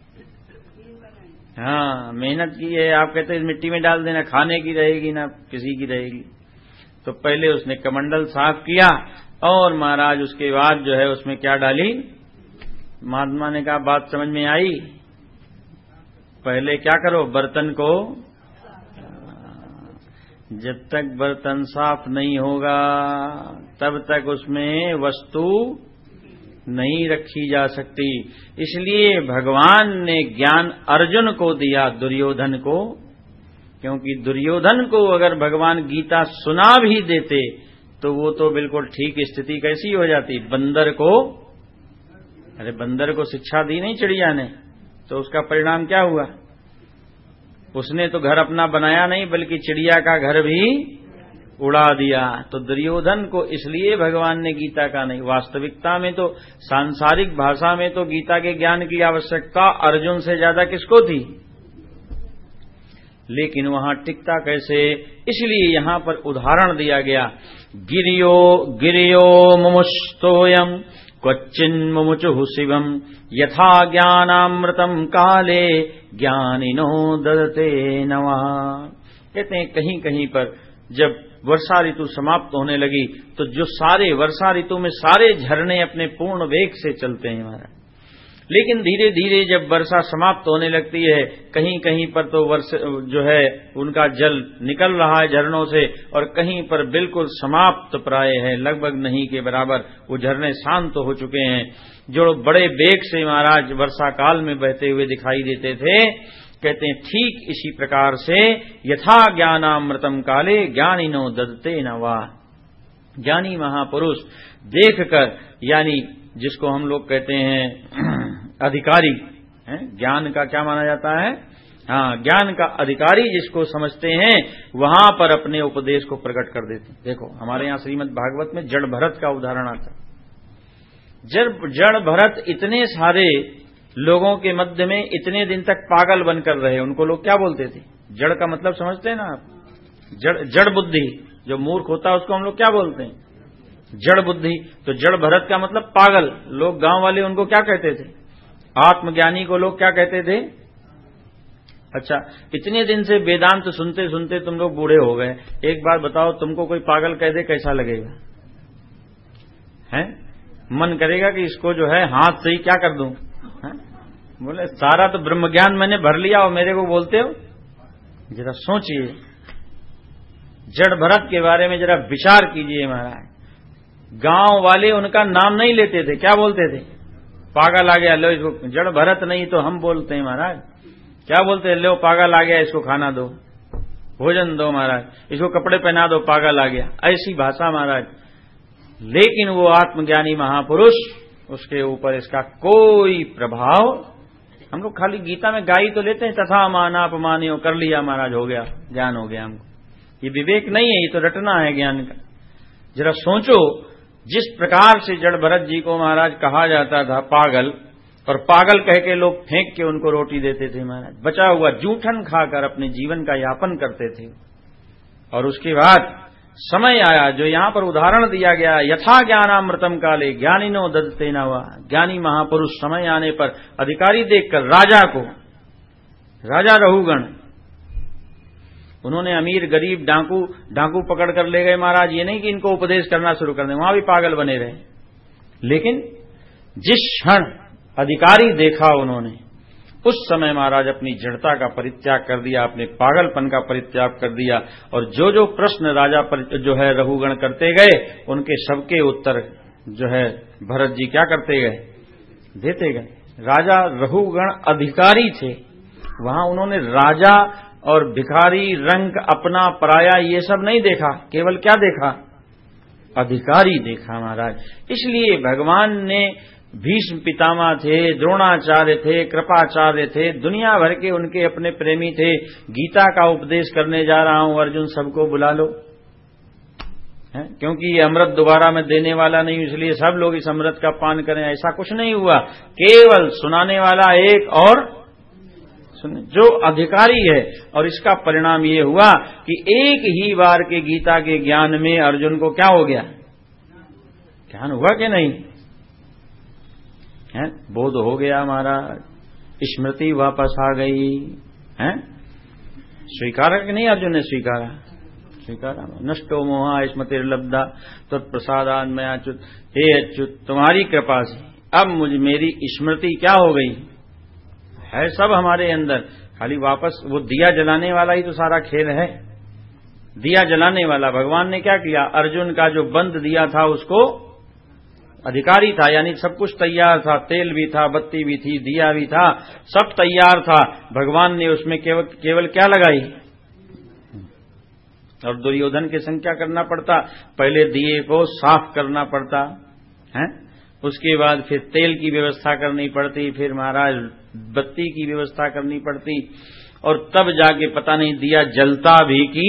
हाँ मेहनत की है, आप कहते हैं इस मिट्टी में डाल देना, खाने की रहेगी ना किसी की रहेगी। तो पहले उसने कमंडल साफ किया और महाराज उसके बाद जो है उसमें क्या डाली। महात्मा ने कहा बात समझ में आई, पहले क्या करो, बर्तन को, जब तक बर्तन साफ नहीं होगा तब तक उसमें वस्तु नहीं रखी जा सकती। इसलिए भगवान ने ज्ञान अर्जुन को दिया, दुर्योधन को, क्योंकि दुर्योधन को अगर भगवान गीता सुना भी देते तो वो तो बिल्कुल ठीक स्थिति कैसी हो जाती। बंदर को, अरे बंदर को शिक्षा दी नहीं चिड़िया ने, तो उसका परिणाम क्या हुआ, उसने तो घर अपना बनाया नहीं बल्कि चिड़िया का घर भी उड़ा दिया। तो दुर्योधन को इसलिए भगवान ने गीता का नहीं, वास्तविकता में तो सांसारिक भाषा में तो गीता के ज्ञान की आवश्यकता अर्जुन से ज्यादा किसको थी, लेकिन वहां टिकता कैसे, इसलिए यहां पर उदाहरण दिया गया। गिरियो गिरियो मुमुस्तोयम क्वचिन् मुमुचुः शिवम यथा ज्ञानामृतम काले ज्ञानिनो ददते नवा। कहते हैं कहीं कहीं पर जब वर्षा ऋतु समाप्त होने लगी तो जो सारे वर्षा ऋतु में सारे झरने अपने पूर्ण वेग से चलते हैं महाराज, लेकिन धीरे धीरे जब वर्षा समाप्त होने लगती है कहीं कहीं पर तो जो है उनका जल निकल रहा है झरनों से, और कहीं पर बिल्कुल समाप्त प्राय है, लगभग नहीं के बराबर वो झरने शांत हो चुके हैं, जो बड़े वेग से महाराज वर्षा काल में बहते हुए दिखाई देते थे। कहते हैं ठीक इसी प्रकार से यथा ज्ञानामृतम काले ज्ञानिनो ददते नवा। ज्ञानी महापुरुष देखकर, यानी जिसको हम लोग कहते हैं अधिकारी हैं, ज्ञान का क्या माना जाता है, हाँ ज्ञान का अधिकारी जिसको समझते हैं वहां पर अपने उपदेश को प्रकट कर देते हैं। देखो हमारे यहाँ श्रीमद् भागवत में जड़ भरत का उदाहरण आता है। जड़ भरत इतने सारे लोगों के मध्य में इतने दिन तक पागल बनकर रहे, उनको लोग क्या बोलते थे, जड़ का मतलब समझते हैं ना आप, जड़ बुद्धि, जो मूर्ख होता है उसको हम लोग क्या बोलते हैं, जड़ बुद्धि। तो जड़ भरत का मतलब पागल, लोग गांव वाले उनको क्या कहते थे, आत्मज्ञानी को लोग क्या कहते थे। अच्छा, इतने दिन से वेदांत सुनते सुनते तुम लोग बूढ़े हो गए, एक बार बताओ तुमको कोई पागल कह दे कैसा लगेगा, हैं? मन करेगा कि इसको जो है हाथ से ही क्या कर दूं, बोले सारा तो ब्रह्म ज्ञान मैंने भर लिया और मेरे को बोलते हो। जरा सोचिए, जड़ भरत के बारे में जरा विचार कीजिए महाराज। गांव वाले उनका नाम नहीं लेते थे, क्या बोलते थे, पागल आ गया, लो इसको, जड़ भरत नहीं तो हम बोलते हैं महाराज, क्या बोलते हैं, लो पागल आ गया, इसको खाना दो, भोजन दो महाराज, इसको कपड़े पहना दो, पागल आ गया, ऐसी भाषा महाराज। लेकिन वो आत्मज्ञानी महापुरुष, उसके ऊपर इसका कोई प्रभाव, हम लोग खाली गीता में गाई तो लेते हैं तथा मानापमानियों कर लिया महाराज, हो गया ज्ञान हो गया हमको, ये विवेक नहीं है, ये तो रटना है ज्ञान का। जरा सोचो, जिस प्रकार से जड़ भरत जी को महाराज कहा जाता था पागल, और पागल कह के लोग फेंक के उनको रोटी देते थे महाराज, बचा हुआ जूठन खाकर अपने जीवन का यापन करते थे। और उसके बाद समय आया जो यहां पर उदाहरण दिया गया, यथा ज्ञानामृतम काले ज्ञानिनो ददते नवा। ज्ञानी महापुरुष समय आने पर अधिकारी देखकर राजा को, राजा रहुगण, उन्होंने अमीर गरीब डाकू पकड़ कर ले गए महाराज, ये नहीं कि इनको उपदेश करना शुरू कर दें, वहां भी पागल बने रहे। लेकिन जिस क्षण अधिकारी देखा उन्होंने, उस समय महाराज अपनी जड़ता का परित्याग कर दिया, अपने पागलपन का परित्याग कर दिया, और जो जो प्रश्न राजा जो है रहुगण करते गए उनके सबके उत्तर जो है भरत जी क्या करते गए, देते गए। राजा रहुगण अधिकारी थे, वहां उन्होंने राजा और भिखारी, रंक, अपना, पराया, ये सब नहीं देखा, केवल क्या देखा? अधिकारी देखा महाराज। इसलिए भगवान ने भीष्म पितामह थे, द्रोणाचार्य थे, कृपाचार्य थे, दुनिया भर के उनके अपने प्रेमी थे। गीता का उपदेश करने जा रहा हूं अर्जुन, सबको बुला लो, है? क्योंकि ये अमृत दोबारा मैं देने वाला नहीं, इसलिए सब लोग इस अमृत का पान करें, ऐसा कुछ नहीं हुआ। केवल सुनाने वाला एक और जो अधिकारी है। और इसका परिणाम ये हुआ कि एक ही बार के गीता के ज्ञान में अर्जुन को क्या हो गया? ज्ञान हुआ कि नहीं है? बोध हो गया महाराज, स्मृति वापस आ गई है। स्वीकारा कि नहीं? अर्जुन ने स्वीकारा, स्वीकारा। नष्टो मोहा स्मृतिर्लब्धा तत्प्रसादान में अच्युत, हे अच्युत तुम्हारी कृपा से अब मेरी स्मृति क्या हो गई है, सब हमारे अंदर। खाली वापस वो दिया जलाने वाला ही तो सारा खेल है। दिया जलाने वाला भगवान ने क्या किया? अर्जुन का जो बंद दिया था उसको अधिकारी था, यानी सब कुछ तैयार था, तेल भी था, बत्ती भी थी, दिया भी था, सब तैयार था। भगवान ने उसमें केवल क्या लगाई? और दुर्योधन की संख्या करना पड़ता, पहले दिए को साफ करना पड़ता है, उसके बाद फिर तेल की व्यवस्था करनी पड़ती, फिर महाराज बत्ती की व्यवस्था करनी पड़ती, और तब जाके पता नहीं दिया जलता भी कि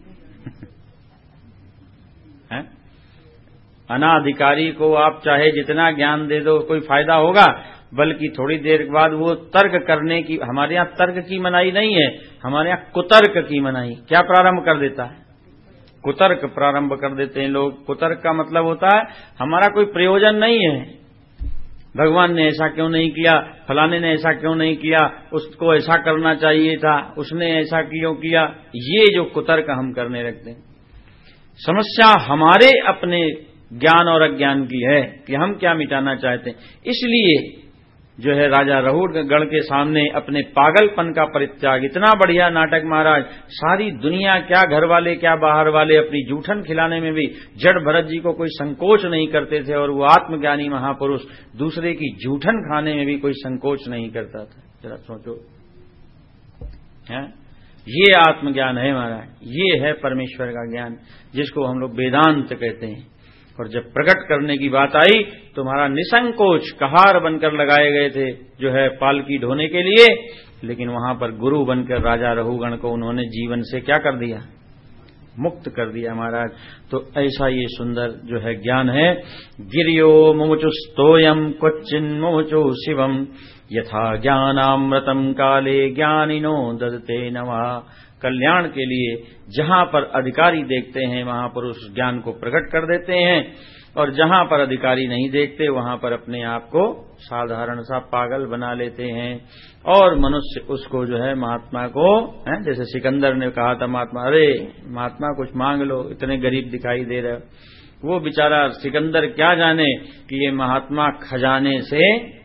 है। अनाधिकारी को आप चाहे जितना ज्ञान दे दो कोई फायदा होगा, बल्कि थोड़ी देर के बाद वो तर्क करने की, हमारे यहाँ तर्क की मनाही नहीं है, हमारे यहाँ कुतर्क की मनाही। क्या प्रारंभ कर देता है? कुतर्क प्रारंभ कर देते हैं लोग। कुतर्क का मतलब होता है हमारा कोई प्रयोजन नहीं है, भगवान ने ऐसा क्यों नहीं किया, फलाने ने ऐसा क्यों नहीं किया, उसको ऐसा करना चाहिए था, उसने ऐसा क्यों किया, ये जो कुतर्क हम करने लगते हैं। समस्या हमारे अपने ज्ञान और अज्ञान की है कि हम क्या मिटाना चाहते हैं। इसलिए जो है राजा रहुगण के सामने अपने पागलपन का परित्याग, इतना बढ़िया नाटक महाराज, सारी दुनिया क्या घर वाले क्या बाहर वाले अपनी जूठन खिलाने में भी जड़ भरत जी को कोई संकोच नहीं करते थे, और वो आत्मज्ञानी महापुरुष दूसरे की जूठन खाने में भी कोई संकोच नहीं करता था। जरा सोचो, है? ये आत्मज्ञान है महाराज, ये है परमेश्वर का ज्ञान, जिसको हम लोग वेदांत कहते हैं। और जब प्रकट करने की बात आई तो हमारा निसंकोच कहार बनकर लगाए गए थे जो है पालकी ढोने के लिए, लेकिन वहां पर गुरु बनकर राजा रहुगण को उन्होंने जीवन से क्या कर दिया? मुक्त कर दिया महाराज। तो ऐसा ये सुंदर जो है ज्ञान है। गिरियो मुमुचुस्तोयम क्वचिन मुमुचु शिवम यथा ज्ञानामृतम काले ज्ञानिनो ददते नमः। कल्याण के लिए जहां पर अधिकारी देखते हैं महापुरुष ज्ञान को प्रकट कर देते हैं, और जहां पर अधिकारी नहीं देखते वहां पर अपने आप को साधारण सा पागल बना लेते हैं, और मनुष्य उसको जो है महात्मा को है, जैसे सिकंदर ने कहा था महात्मा, अरे महात्मा कुछ मांग लो, इतने गरीब दिखाई दे रहे। वो बेचारा सिकंदर क्या जाने कि ये महात्मा खजाने से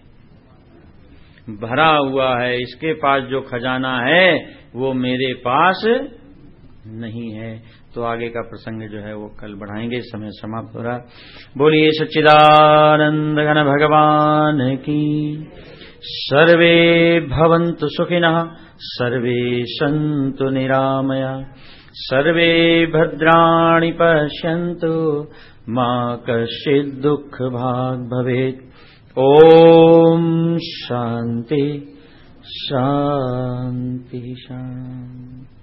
भरा हुआ है, इसके पास जो खजाना है वो मेरे पास नहीं है। तो आगे का प्रसंग जो है वो कल बढ़ाएंगे, समय समाप्त हो रहा। बोलिए सच्चिदानंद घन भगवान की। सर्वे भवन्तु सुखिनः, सर्वे सन्तु निरामया, सर्वे भद्राणि पश्यन्तु, मा कश्चित् दुःख भाग् भवेत्। ओम शांति शांति शांति।